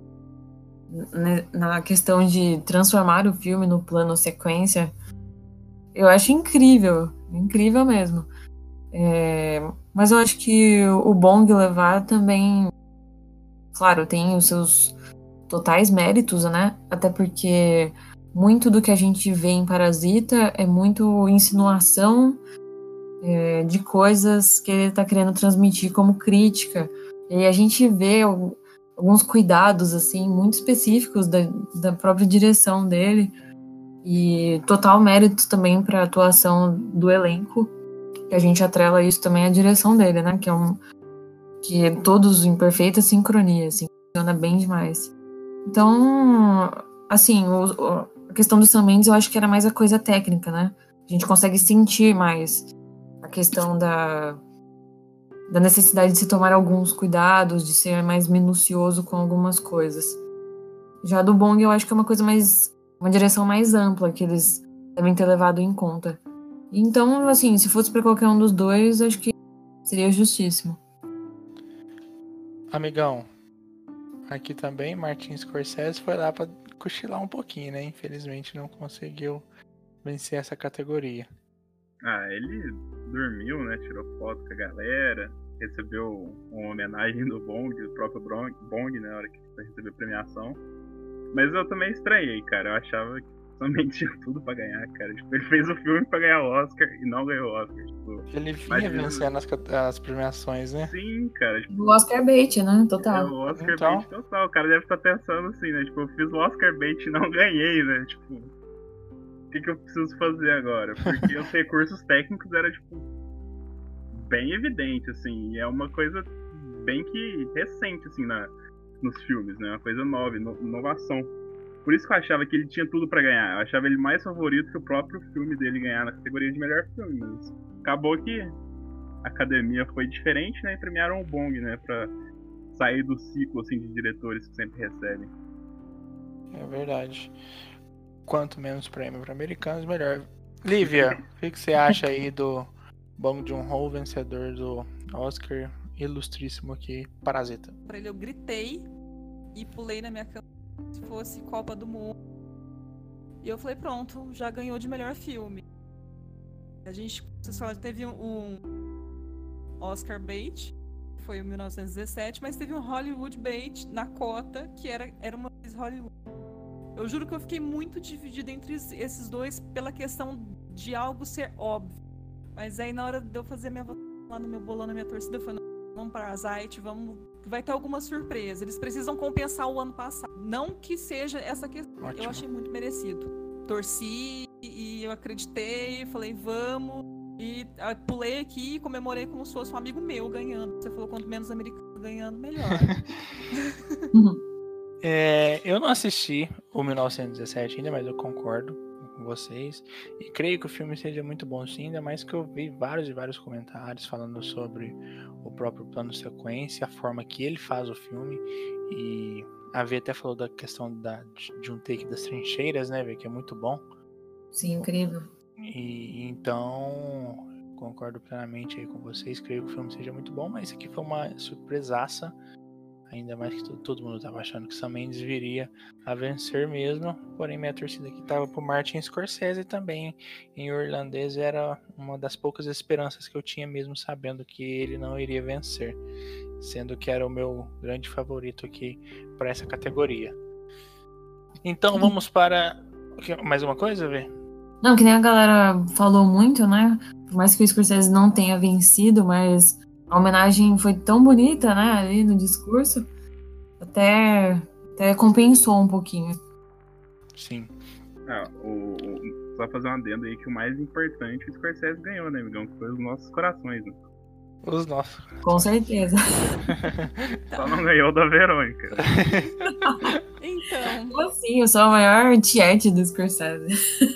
na questão de transformar o filme no plano sequência, eu acho incrível, incrível mesmo. É, mas eu acho que o Bong levar também, claro, tem os seus totais méritos, né? Até porque muito do que a gente vê em Parasita é muito insinuação é, de coisas que ele tá querendo transmitir como crítica. E a gente vê alguns cuidados, assim, muito específicos da, da própria direção dele. E total mérito também para a atuação do elenco, que a gente atrela isso também à direção dele, né? Que é um que é todos em perfeita sincronia, assim, funciona bem demais. Então, assim, o, a questão do Sam Mendes eu acho que era mais a coisa técnica, né? A gente consegue sentir mais a questão da, da necessidade de se tomar alguns cuidados, de ser mais minucioso com algumas coisas. Já do Bong eu acho que é uma coisa mais, uma direção mais ampla que eles devem ter levado em conta. Então, assim, se fosse para qualquer um dos dois, acho que seria justíssimo. Amigão, aqui também Martin Scorsese foi lá pra cochilar um pouquinho, né? Infelizmente não conseguiu vencer essa categoria. Ah, ele dormiu, né? Tirou foto com a galera, recebeu uma homenagem do Bong, do próprio Bong, né? Na hora que recebeu a premiação. Mas eu também estranhei, cara. Eu achava que também tinha tudo pra ganhar, cara. Tipo, ele fez o filme pra ganhar o Oscar e não ganhou o Oscar. Tipo, Ele vinha imagina- vencendo as, ca- as premiações, né? Sim, cara. Tipo, O Oscar bait, né? é Total. o Oscar Então. bait total. O cara deve estar pensando assim, né? Tipo, eu fiz o Oscar bait e não ganhei, né? Tipo, o que, que eu preciso fazer agora? Porque os recursos técnicos eram, tipo, bem evidente, assim. E é uma coisa bem que recente, assim, na, nos filmes, né? Uma coisa nova, ino- inovação. Por isso que eu achava que ele tinha tudo pra ganhar. Eu achava ele mais favorito que o próprio filme dele ganhar na categoria de melhor filme. Mas acabou que a academia foi diferente, né? E premiaram o Bong, né? Pra sair do ciclo, assim, de diretores que sempre recebem. É verdade. Quanto menos prêmio para americanos, melhor. Lívia, o que, que você acha aí do Bong Joon-ho, vencedor do Oscar ilustríssimo aqui, Parasita? Pra ele eu gritei e pulei na minha cama se fosse Copa do Mundo. E eu falei, pronto, já ganhou de melhor filme. A gente, vocês falaram, teve um Oscar bait, que foi em mil novecentos e dezessete, mas teve um Hollywood bait na cota, que era, era uma vez Hollywood. Eu juro que eu fiquei muito dividida entre esses dois pela questão de algo ser óbvio. Mas aí na hora de eu fazer minha votação lá no meu bolão, na minha torcida, eu falei, não, vamos para Parasite, vamos... vai ter alguma surpresa. Eles precisam compensar o ano passado. Não que seja essa questão. Ótimo. Eu achei muito merecido. Torci e eu acreditei, falei, vamos. E ah, pulei aqui e comemorei como se fosse um amigo meu ganhando. Você falou quanto menos americano ganhando, melhor. É, eu não assisti o mil novecentos e dezessete ainda, mas eu concordo com vocês. E creio que o filme seja muito bom sim, ainda mais que eu vi vários e vários comentários falando sobre o próprio plano sequência, a forma que ele faz o filme. E a V até falou da questão da, de um take das trincheiras, né, V, que é muito bom. Sim, incrível. E então concordo plenamente aí com vocês, creio que o filme seja muito bom, mas isso aqui foi uma surpresaça. Ainda mais que todo, todo mundo estava achando que Sam Mendes viria a vencer mesmo. Porém, minha torcida aqui estava pro Martin Scorsese também. Em Irlandês era uma das poucas esperanças que eu tinha, mesmo sabendo que ele não iria vencer. Sendo que era o meu grande favorito aqui para essa categoria. Então vamos para... Mais uma coisa, Vê? Não, que nem a galera falou muito, né? Por mais que o Scorsese não tenha vencido, mas a homenagem foi tão bonita, né? Ali no discurso. Até, até compensou um pouquinho. Sim. Ah, o, o, só fazer uma adendo aí que o mais importante o Scorsese ganhou, né, amigão? Que foi os nossos corações, né? Os nossos. Com certeza. Só não ganhou da Verônica. Então, Como assim? Eu sou a maior tiete do Scorsese.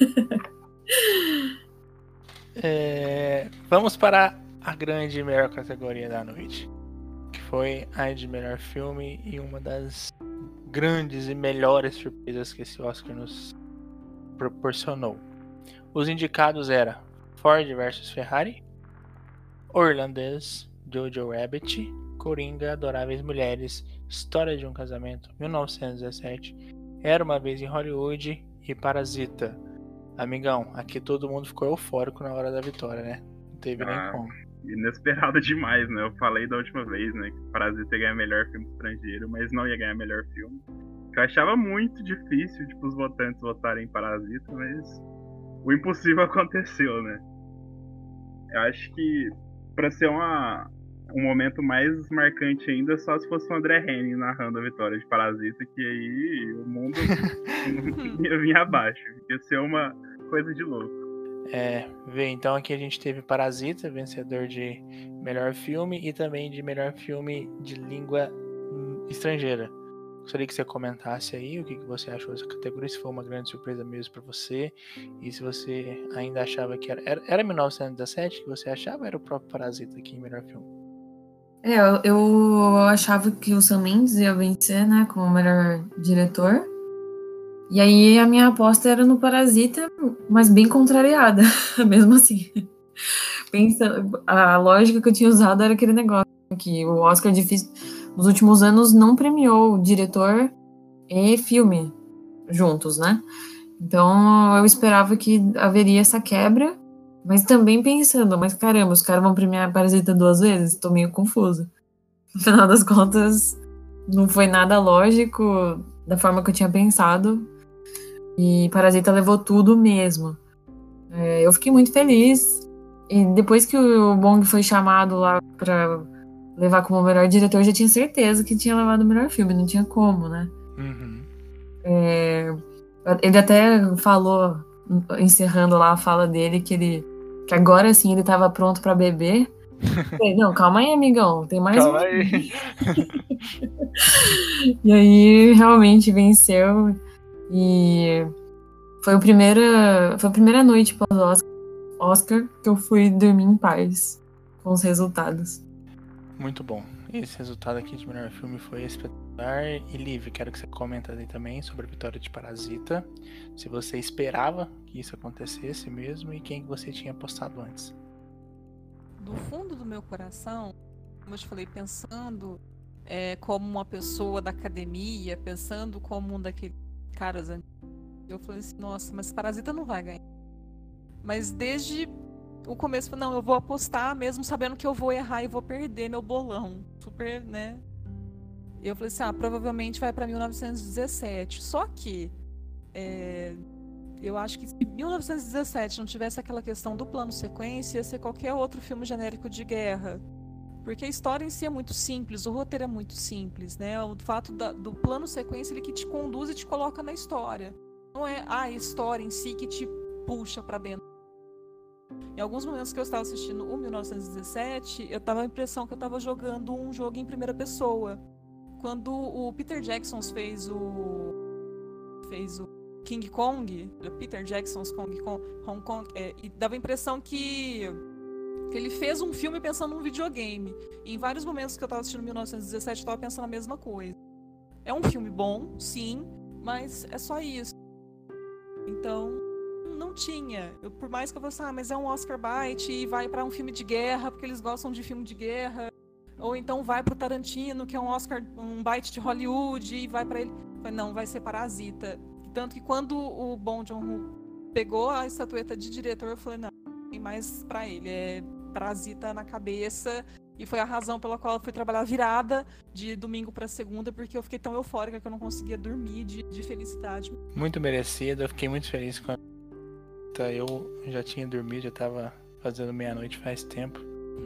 É, vamos para a grande e melhor categoria da noite, que foi a de melhor filme e uma das grandes e melhores surpresas que esse Oscar nos proporcionou. Os indicados eram Ford versus Ferrari, O Irlandês, Jojo Rabbit, Coringa, Adoráveis Mulheres, História de um Casamento, mil novecentos e dezessete, Era uma Vez em Hollywood e Parasita. Amigão, aqui todo mundo ficou eufórico na hora da vitória, né? Não teve Ah. nem como. Inesperado demais, né? Eu falei da última vez, né? Que Parasita ia ganhar melhor filme estrangeiro, mas não ia ganhar melhor filme. Eu achava muito difícil, tipo, os votantes votarem em Parasita, mas o impossível aconteceu, né? Eu acho que pra ser uma, um momento mais marcante ainda, só se fosse o André Henning narrando a vitória de Parasita, que aí o mundo ia vir abaixo. Ia ser uma coisa de louco. É, vê, então aqui a gente teve Parasita, vencedor de melhor filme e também de melhor filme de língua hum, estrangeira. Gostaria que você comentasse aí o que, que você achou dessa categoria, se foi uma grande surpresa mesmo para você, e se você ainda achava que era... Era, era mil novecentos e dezessete que você achava ou era o próprio Parasita aqui em melhor filme? É, eu, eu achava que o Sam Mendes ia vencer, né, como melhor diretor. E aí a minha aposta era no Parasita, mas bem contrariada, mesmo assim. Pensando, a lógica que eu tinha usado era aquele negócio que o Oscar difícil, nos últimos anos não premiou diretor e filme juntos, né? Então eu esperava que haveria essa quebra, mas também pensando, mas caramba, os caras vão premiar Parasita duas vezes? Tô meio confusa. No final das contas, não foi nada lógico. da forma que eu tinha pensado. E Parasita levou tudo mesmo. É, eu fiquei muito feliz. E depois que o Bong foi chamado lá pra levar como melhor diretor, eu já tinha certeza que tinha levado o melhor filme, não tinha como, né? Uhum. É, ele até falou, encerrando lá a fala dele, que ele que agora sim ele tava pronto pra beber. Falei, não, calma aí, amigão, tem mais Calma um. aí. E aí realmente venceu. E foi, o primeira, foi a primeira noite pós-Oscar Oscar que eu fui dormir em paz com os resultados. Muito bom. Esse resultado aqui de melhor filme foi espetacular. E Liv, quero que você comente aí também sobre a vitória de Parasita. Se você esperava que isso acontecesse mesmo e quem você tinha apostado antes. Do fundo do meu coração, como eu te falei, pensando é, como uma pessoa da academia, pensando como um daqueles caras antigos, eu falei assim, nossa, mas Parasita não vai ganhar. Mas desde o começo, eu falei, não, eu vou apostar mesmo sabendo que eu vou errar e vou perder meu bolão. Super, né? E eu falei assim, ah, provavelmente vai pra mil novecentos e dezessete. Só que é, eu acho que se mil novecentos e dezessete não tivesse aquela questão do plano sequência, ia ser qualquer outro filme genérico de guerra. Porque a história em si é muito simples, o roteiro é muito simples, né? O fato da, do plano sequência, ele que te conduz e te coloca na história. Não é a história em si que te puxa pra dentro. Em alguns momentos que eu estava assistindo o mil novecentos e dezessete, eu tava a impressão que eu estava jogando um jogo em primeira pessoa. Quando o Peter Jackson fez o fez o King Kong, o Peter Jackson's Kong Kong, Hong Kong, é, e dava a impressão que, que ele fez um filme pensando num videogame. E em vários momentos que eu estava assistindo mil novecentos e dezessete, eu estava pensando a mesma coisa. É um filme bom, sim, mas é só isso. Então, não tinha. Eu, por mais que eu fosse, ah, mas é um Oscar bait e vai pra um filme de guerra, porque eles gostam de filme de guerra. Ou então vai pro Tarantino, que é um Oscar, um bait de Hollywood, e vai pra ele. Eu falei, não, vai ser Parasita. Tanto que quando o Bong Joon-ho pegou a estatueta de diretor, eu falei, não, tem mais pra ele. É Parasita na cabeça. E foi a razão pela qual eu fui trabalhar virada de domingo pra segunda, porque eu fiquei tão eufórica que eu não conseguia dormir de, de felicidade. Muito merecido, eu fiquei muito feliz com a... Eu já tinha dormido, já tava fazendo meia-noite faz tempo.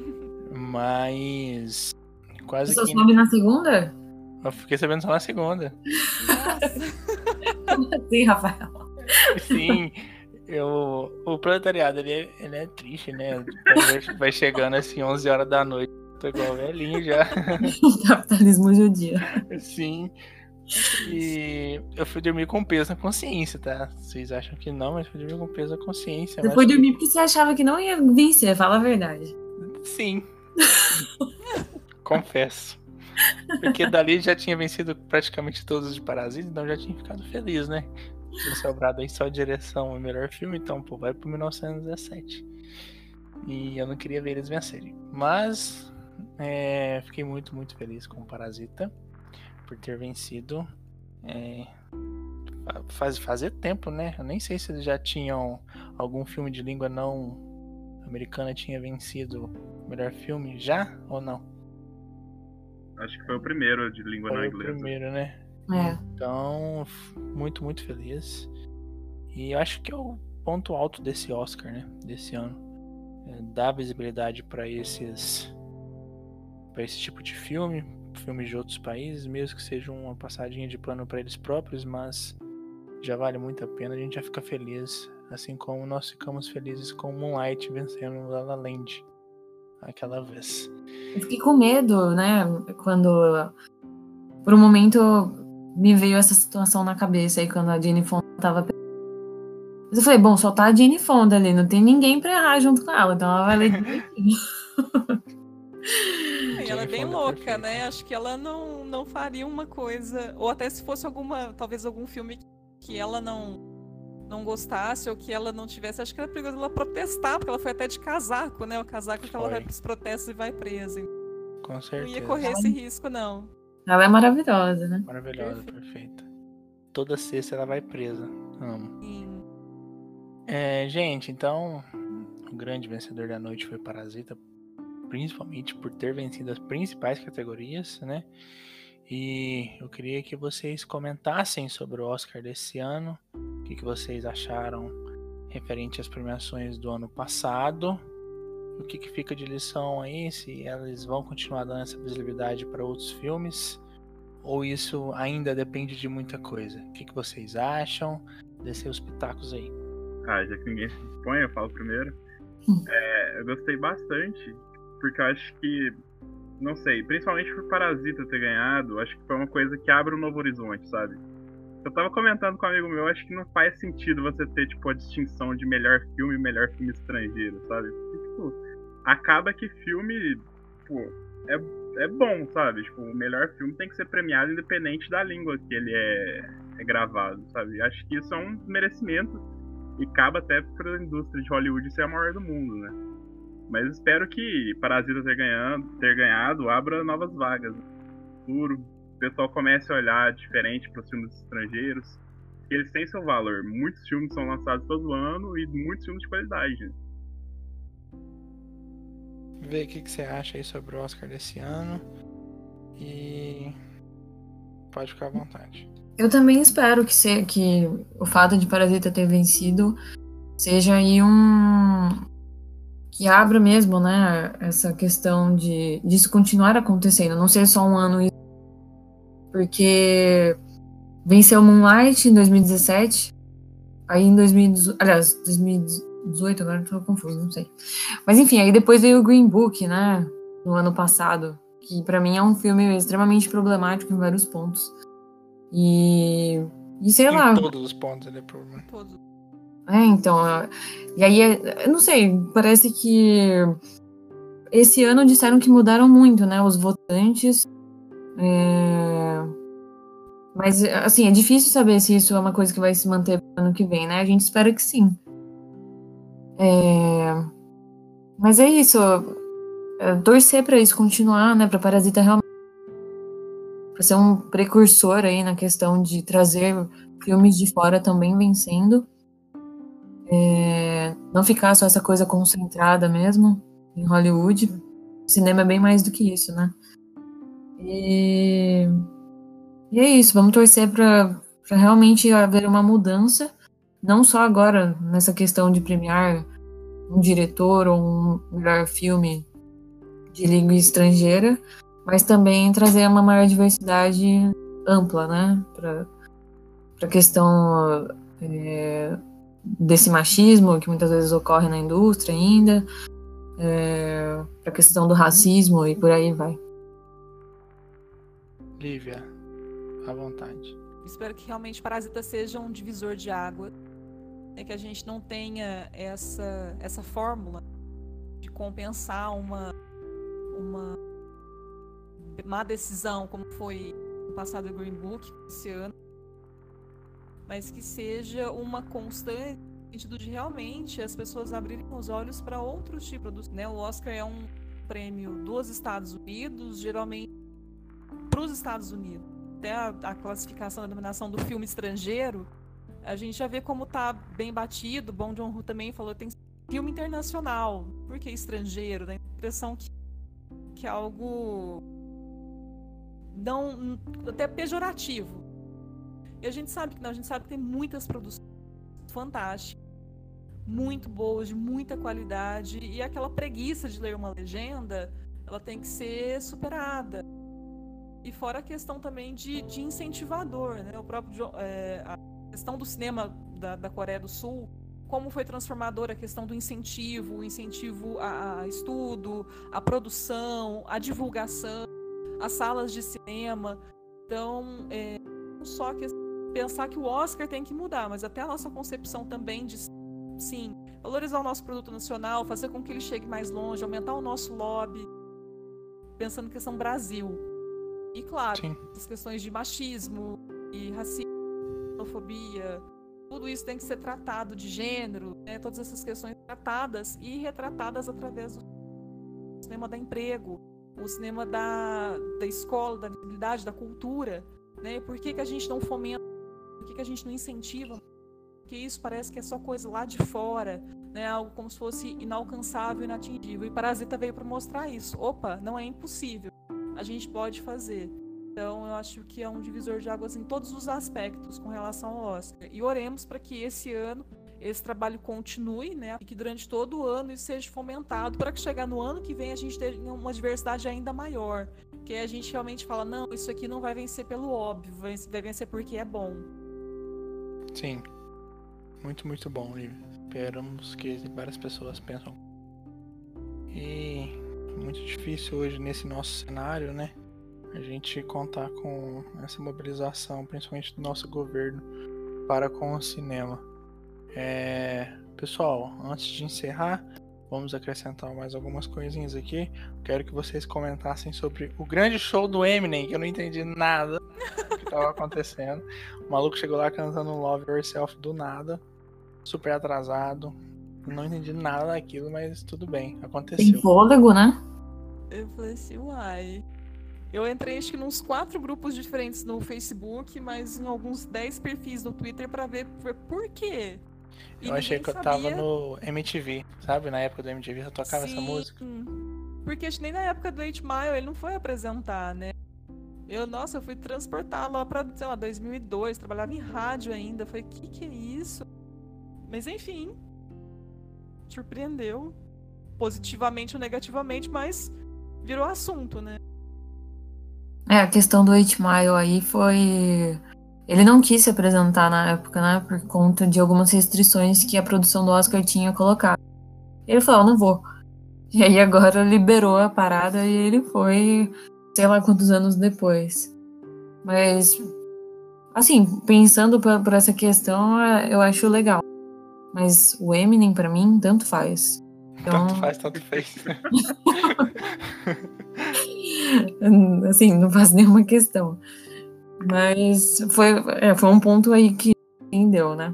Mas quase Você que... soube na segunda? Eu fiquei sabendo só na segunda. Nossa! Como assim, Rafael? Sim, eu... o proletariado, ele é, ele é triste, né? Vai, vai chegando assim, onze horas da noite. Tô igual velhinho já. Capitalismo judia. Sim. E eu fui dormir com peso na consciência, tá? Vocês acham que não, mas fui dormir com peso na consciência. Você foi dormir porque você achava que não ia vencer, fala a verdade. Sim. Confesso. Porque dali já tinha vencido praticamente todos de Parasita, então já tinha ficado feliz, né? Tinha sobrado aí só a direção e melhor filme, então, pô, vai pro mil novecentos e dezessete. E eu não queria ver eles vencerem. Mas é, fiquei muito, muito feliz com o Parasita por ter vencido. É, faz, fazia tempo, né? Eu nem sei se eles já tinham algum filme de língua não americana tinha vencido o melhor filme já ou não? Acho que foi o primeiro de língua Foi não o inglesa. primeiro, né? É. Então, muito, muito feliz. E eu acho que é o ponto alto desse Oscar, né? Desse ano. É dar visibilidade para esses para esse tipo de filme, filmes de outros países, mesmo que seja uma passadinha de pano para eles próprios, mas já vale muito a pena, a gente já fica feliz, assim como nós ficamos felizes com Moonlight vencendo La La Land aquela vez. Eu fiquei com medo, né? Quando por um momento me veio essa situação na cabeça aí quando a Jane Fonda tava. Mas eu falei, bom, só tá a Jane Fonda ali, não tem ninguém pra errar junto com ela, então ela vai ler direitinho. E ela é bem louca, né? Acho que ela não, não faria uma coisa. Ou até se fosse alguma. Talvez algum filme que ela não, não gostasse ou que ela não tivesse. Acho que era perigoso ela protestar, porque ela foi até de casaco, né? O casaco que ela vai pros protestos e vai presa. Com certeza. Não ia correr esse risco, não. Ela é maravilhosa, né? Maravilhosa, perfeita. Toda sexta ela vai presa. Amo. Sim. É, gente, então o grande vencedor da noite foi Parasita, principalmente por ter vencido as principais categorias, né? E eu queria que vocês comentassem sobre o Oscar desse ano, o que, que vocês acharam referente às premiações do ano passado, o que, que fica de lição aí, se elas vão continuar dando essa visibilidade para outros filmes, ou isso ainda depende de muita coisa. O que, que vocês acham? Descer os pitacos aí. Ah, já que ninguém se dispõe, eu falo primeiro. É, eu gostei bastante, porque eu acho que, não sei, principalmente por Parasita ter ganhado, acho que foi uma coisa que abre um novo horizonte, sabe? Eu tava comentando com um amigo meu, acho que não faz sentido você ter, tipo, a distinção de melhor filme e melhor filme estrangeiro, sabe? Porque, tipo, acaba que filme, pô, é, é bom, sabe? Tipo, o melhor filme tem que ser premiado independente da língua que ele é, é gravado, sabe? Acho que isso é um merecimento e cabe até pra indústria de Hollywood ser a maior do mundo, né? Mas espero que Parasita ter ganhado, ter ganhado abra novas vagas no futuro. O pessoal comece a olhar diferente para os filmes estrangeiros. Eles têm seu valor. Muitos filmes são lançados todo ano e muitos filmes de qualidade. Né? Vê o que, que você acha aí sobre o Oscar desse ano. E pode ficar à vontade. Eu também espero que, se, que o fato de Parasita ter vencido seja aí um... que abra mesmo, né, essa questão de disso continuar acontecendo, não ser só um ano, porque venceu Moonlight em dois mil e dezessete, aí em dois mil e dezoito, aliás, dois mil e dezoito, agora tô confuso, não sei. Mas enfim, aí depois veio o Green Book, né, no ano passado, que pra mim é um filme extremamente problemático em vários pontos. E, e sei em lá... Em todos os pontos ele é problemático. Todos. É, então, e aí, eu não sei, parece que esse ano disseram que mudaram muito, né, os votantes, é... mas, assim, é difícil saber se isso é uma coisa que vai se manter pro ano que vem, né, a gente espera que sim. É... Mas é isso, é, torcer pra isso continuar, né, pra Parasita realmente pra ser um precursor aí na questão de trazer filmes de fora também vencendo. É, não ficar só essa coisa concentrada mesmo em Hollywood. O cinema é bem mais do que isso, né? E, e é isso, vamos torcer para realmente haver uma mudança, não só agora nessa questão de premiar um diretor ou um melhor filme de língua estrangeira, mas também trazer uma maior diversidade ampla, né? Para a questão é, desse machismo que muitas vezes ocorre na indústria ainda, é, para a questão do racismo e por aí vai. Lívia, à vontade. Espero que realmente Parasita seja um divisor de água, né, que a gente não tenha essa, essa fórmula de compensar uma, uma má decisão, como foi no passado do Green Book, esse ano, mas que seja uma constante no sentido de realmente as pessoas abrirem os olhos para outros tipos de, né? O Oscar é um prêmio dos Estados Unidos, geralmente para os Estados Unidos. Até a, a classificação, a denominação do filme estrangeiro, a gente já vê como tá bem batido. Bong Joon-ho também falou que tem filme internacional. Por que estrangeiro? Dá a impressão que, que é algo não, até pejorativo. E a gente sabe que não, a gente sabe que tem muitas produções fantásticas, muito boas, de muita qualidade, e aquela preguiça de ler uma legenda, ela tem que ser superada. E fora a questão também de, de incentivador, né? O próprio, é, a questão do cinema da, da Coreia do Sul, como foi transformadora a questão do incentivo, o incentivo a, a estudo, a produção, a divulgação, as salas de cinema. Então, é, não só que pensar que o Oscar tem que mudar, mas até a nossa concepção também de, sim, valorizar o nosso produto nacional, fazer com que ele chegue mais longe, aumentar o nosso lobby, pensando em questão Brasil. E claro, sim, as questões de machismo e racismo, xenofobia, tudo isso tem que ser tratado, de gênero, né? Todas essas questões tratadas e retratadas através do cinema da emprego, o cinema da, da escola, da visibilidade, da cultura, né? Por que que a gente não fomenta, por que que a gente não incentiva? Porque isso parece que é só coisa lá de fora, né? Algo como se fosse inalcançável, inatingível. E Parasita veio para mostrar isso. Opa, não é impossível. A gente pode fazer. Então, eu acho que é um divisor de águas em todos os aspectos com relação ao Oscar. E oremos para que esse ano esse trabalho continue, né? E que durante todo o ano isso seja fomentado para que chegar no ano que vem a gente tenha uma diversidade ainda maior. Que a gente realmente fala, não, isso aqui não vai vencer pelo óbvio, vai vencer porque é bom. Sim. Muito, muito bom, Lívia. Esperamos que várias pessoas pensam. E muito difícil hoje nesse nosso cenário, né? A gente contar com essa mobilização, principalmente do nosso governo, para com o cinema. É... Pessoal, antes de encerrar, vamos acrescentar mais algumas coisinhas aqui. Quero que vocês comentassem sobre o grande show do Eminem, que eu não entendi nada do que estava acontecendo. O maluco chegou lá cantando Love Yourself do nada, super atrasado. Não entendi nada daquilo, mas tudo bem, aconteceu. Tem fôlego, né? Eu falei assim, uai. Eu entrei acho que nos quatro grupos diferentes no Facebook, mas em alguns dez perfis no Twitter pra ver por, por quê. E eu achei ninguém que eu sabia... tava no M T V, sabe? Na época do M T V eu tocava Sim, essa música. Porque acho que nem na época do eight mile ele não foi apresentar, né? Eu, nossa, eu fui transportar lá pra, sei lá, dois mil e dois, trabalhava em rádio ainda. Falei, que que é isso? Mas enfim, surpreendeu. Positivamente ou negativamente, mas virou assunto, né? É, a questão do eight mile aí foi... Ele não quis se apresentar na época, né? Por conta de algumas restrições que a produção do Oscar tinha colocado. Ele falou, não vou. E aí agora liberou a parada e ele foi, sei lá quantos anos depois. Mas, assim, pensando por, por essa questão, eu acho legal. Mas o Eminem, pra mim, tanto faz. Então, Tanto faz, tanto fez. assim, não faz nenhuma questão. Mas foi, é, foi um ponto aí que entendeu, né?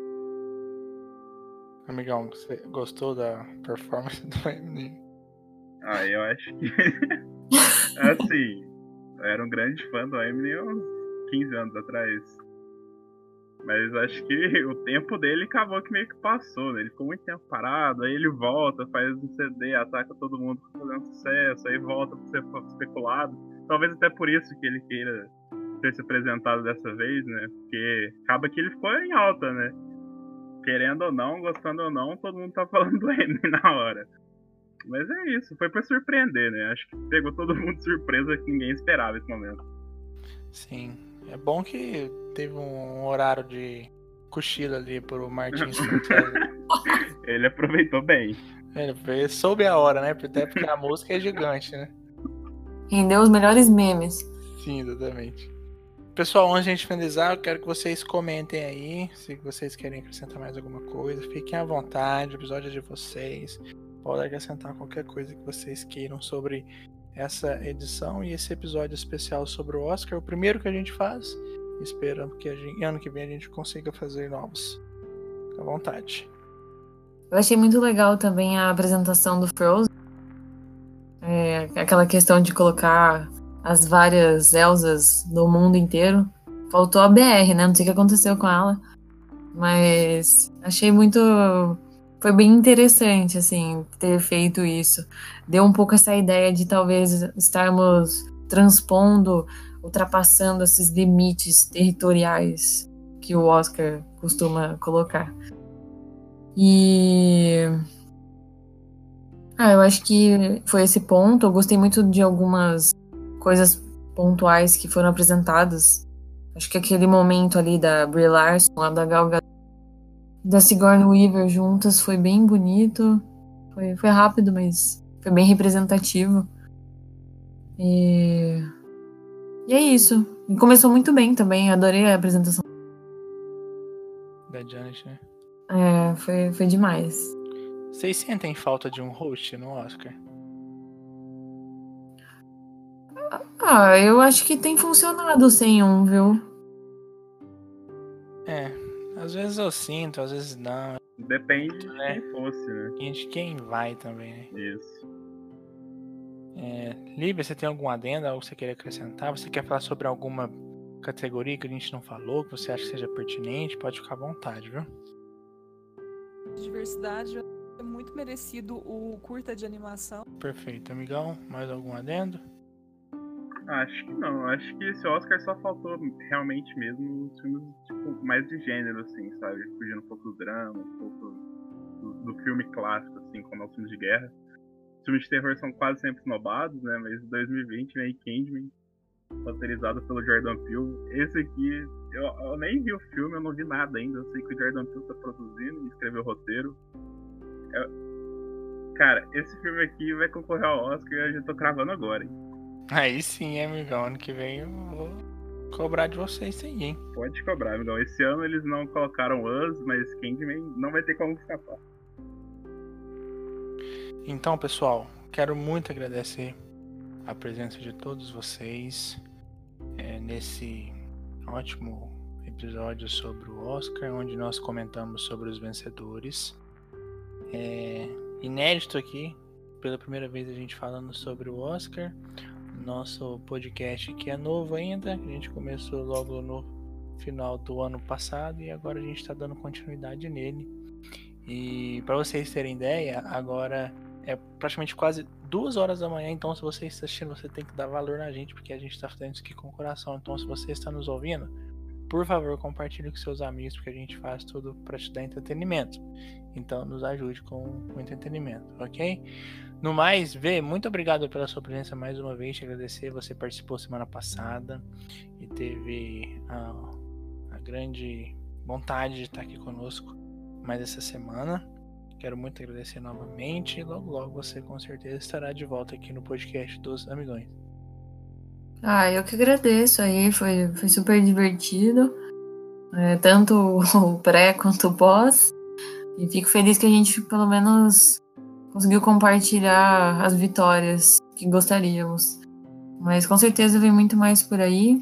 Amigão, você gostou da performance do Eminem? Ah, eu acho que. Assim, eu era um grande fã do Eminem há uns quinze anos atrás. Mas acho que o tempo dele acabou que meio que passou, né? Ele ficou muito tempo parado, aí ele volta, faz um C D, ataca todo mundo fazendo sucesso, aí volta pra ser especulado. Talvez até por isso que ele queira ter se apresentado dessa vez, né? Porque acaba que ele ficou em alta, né? Querendo ou não, gostando ou não, todo mundo tá falando do Eminem na hora. Mas é isso, foi pra surpreender, né? Acho que pegou todo mundo de surpresa que ninguém esperava esse momento. Sim, é bom que teve um horário de cochilo ali pro Martin Scorsese. Ele aproveitou bem. Ele soube a hora, né? Até porque a música é gigante, né? Rendeu os melhores memes. Sim, exatamente. Pessoal, antes de a gente finalizar, eu quero que vocês comentem aí, se vocês querem acrescentar mais alguma coisa. Fiquem à vontade, o episódio é de vocês. Podem acrescentar qualquer coisa que vocês queiram sobre essa edição e esse episódio especial sobre o Oscar. O primeiro que a gente faz. Esperando que a gente, ano que vem a gente consiga fazer novos. Fique à vontade. Eu achei muito legal também a apresentação do Frozen. É, aquela questão de colocar as várias Elsas do mundo inteiro. Faltou a B R, né? Não sei o que aconteceu com ela. Mas achei muito... Foi bem interessante, assim, ter feito isso. Deu um pouco essa ideia de talvez estarmos transpondo, ultrapassando esses limites territoriais que o Oscar costuma colocar. E... Ah, eu acho que foi esse ponto. Eu gostei muito de algumas coisas pontuais que foram apresentadas. Acho que aquele momento ali da Brie Larson, lá da Gal Gadot, da Sigourney Weaver juntas foi bem bonito. Foi, foi rápido, mas foi bem representativo. E... e é isso. E começou muito bem também. Adorei a apresentação. Da Janet, né? É, foi, foi demais. Vocês sentem falta de um host no Oscar? Ah, eu acho que tem funcionado sem um, viu? É, às vezes eu sinto, às vezes não. Depende de né? quem fosse, né? E de quem vai também, né? Isso. É, Lívia, você tem algum adendo, algo que você queira acrescentar? Você quer falar sobre alguma categoria que a gente não falou, que você acha que seja pertinente? Pode ficar à vontade, viu? Diversidade é muito merecido o curta de animação. Perfeito, amigão. Mais algum adendo? Acho que não. Acho que esse Oscar só faltou realmente mesmo os filmes tipo, mais de gênero, assim, sabe? Fugindo um pouco do drama, um pouco do, do filme clássico, assim, como os filmes de guerra. Os filmes de terror são quase sempre snobados, né? Mas em dois mil e vinte vem Candyman, roteirizado pelo Jordan Peele. Esse aqui, eu, eu nem vi o filme, eu não vi nada ainda. Eu sei que o Jordan Peele tá produzindo e escreveu o roteiro. Eu... Cara, esse filme aqui vai concorrer ao Oscar e eu já tô cravando agora, hein? Aí sim, amigão. Ano que vem eu vou cobrar de vocês aí, hein? Pode cobrar, amigão. Esse ano eles não colocaram Us, mas Candyman não vai ter como escapar. Então, pessoal, quero muito agradecer a presença de todos vocês é, nesse ótimo episódio sobre o Oscar, onde nós comentamos sobre os vencedores. É inédito aqui, pela primeira vez a gente falando sobre o Oscar. Nosso podcast que é novo ainda, a gente começou logo no final do ano passado e agora a gente está dando continuidade nele. E para vocês terem ideia, agora é praticamente quase duas horas da manhã, então se você está assistindo, você tem que dar valor na gente, porque a gente está fazendo isso aqui com o coração. Então se você está nos ouvindo, por favor, compartilhe com seus amigos, porque a gente faz tudo para te dar entretenimento. Então nos ajude com o entretenimento, ok? No mais, Vê, muito obrigado pela sua presença mais uma vez, te agradecer. Você participou semana passada e teve a, a grande vontade de estar aqui conosco mais essa semana. Quero muito agradecer novamente e logo logo você com certeza estará de volta aqui no podcast dos Amigões. Ah, eu que agradeço aí, foi, foi super divertido, é, tanto o pré quanto o pós, e fico feliz que a gente pelo menos conseguiu compartilhar as vitórias que gostaríamos, mas com certeza vem muito mais por aí,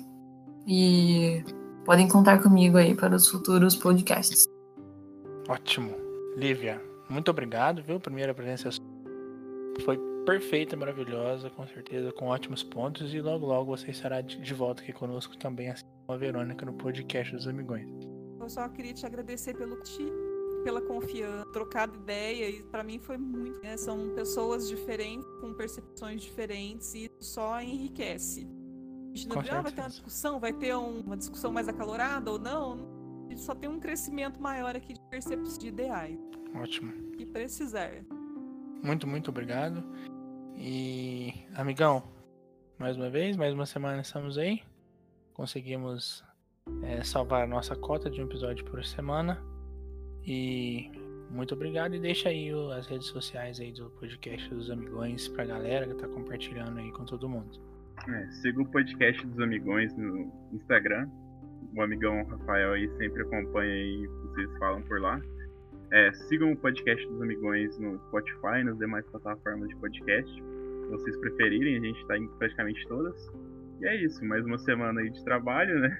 e podem contar comigo aí para os futuros podcasts. Ótimo. Lívia, muito obrigado, viu? Primeira presença foi perfeita, maravilhosa, com certeza, com ótimos pontos. E logo, logo você estará de volta aqui conosco também, assim como a Verônica, no podcast dos Amigões. Eu só queria te agradecer pelo ti, pela confiança, trocado ideia, e pra mim foi muito, né? São pessoas diferentes, com percepções diferentes, e isso só enriquece. A gente não Com viu, ah, vai ter uma certeza. discussão, vai ter um- uma discussão mais acalorada ou não. A gente só tem um crescimento maior aqui de percepções de ideais. Ótimo. E precisar. Muito, muito obrigado. E, amigão, mais uma vez, mais uma semana estamos aí. Conseguimos é, salvar a nossa cota de um episódio por semana. E muito obrigado. E deixa aí o- as redes sociais aí do podcast dos Amigões pra galera que tá compartilhando aí com todo mundo. É, siga o podcast dos Amigões no Instagram. O amigão Rafael aí sempre acompanha aí, vocês falam por lá. É, sigam o podcast dos Amigões no Spotify e nas demais plataformas de podcast. Se vocês preferirem, a gente está em praticamente todas. E é isso, mais uma semana aí de trabalho, né?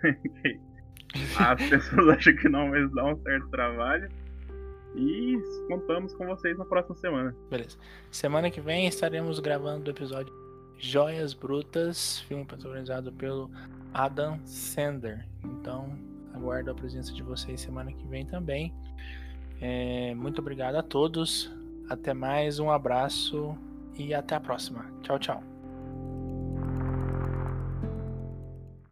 As pessoas acham que não, mas dá um certo trabalho. E contamos com vocês na próxima semana. Beleza. Semana que vem estaremos gravando o episódio Joias Brutas, filme protagonizado pelo Adam Sandler. Então, aguardo a presença de vocês semana que vem também. É, muito obrigado a todos. Até mais, um abraço e até a próxima. Tchau, tchau.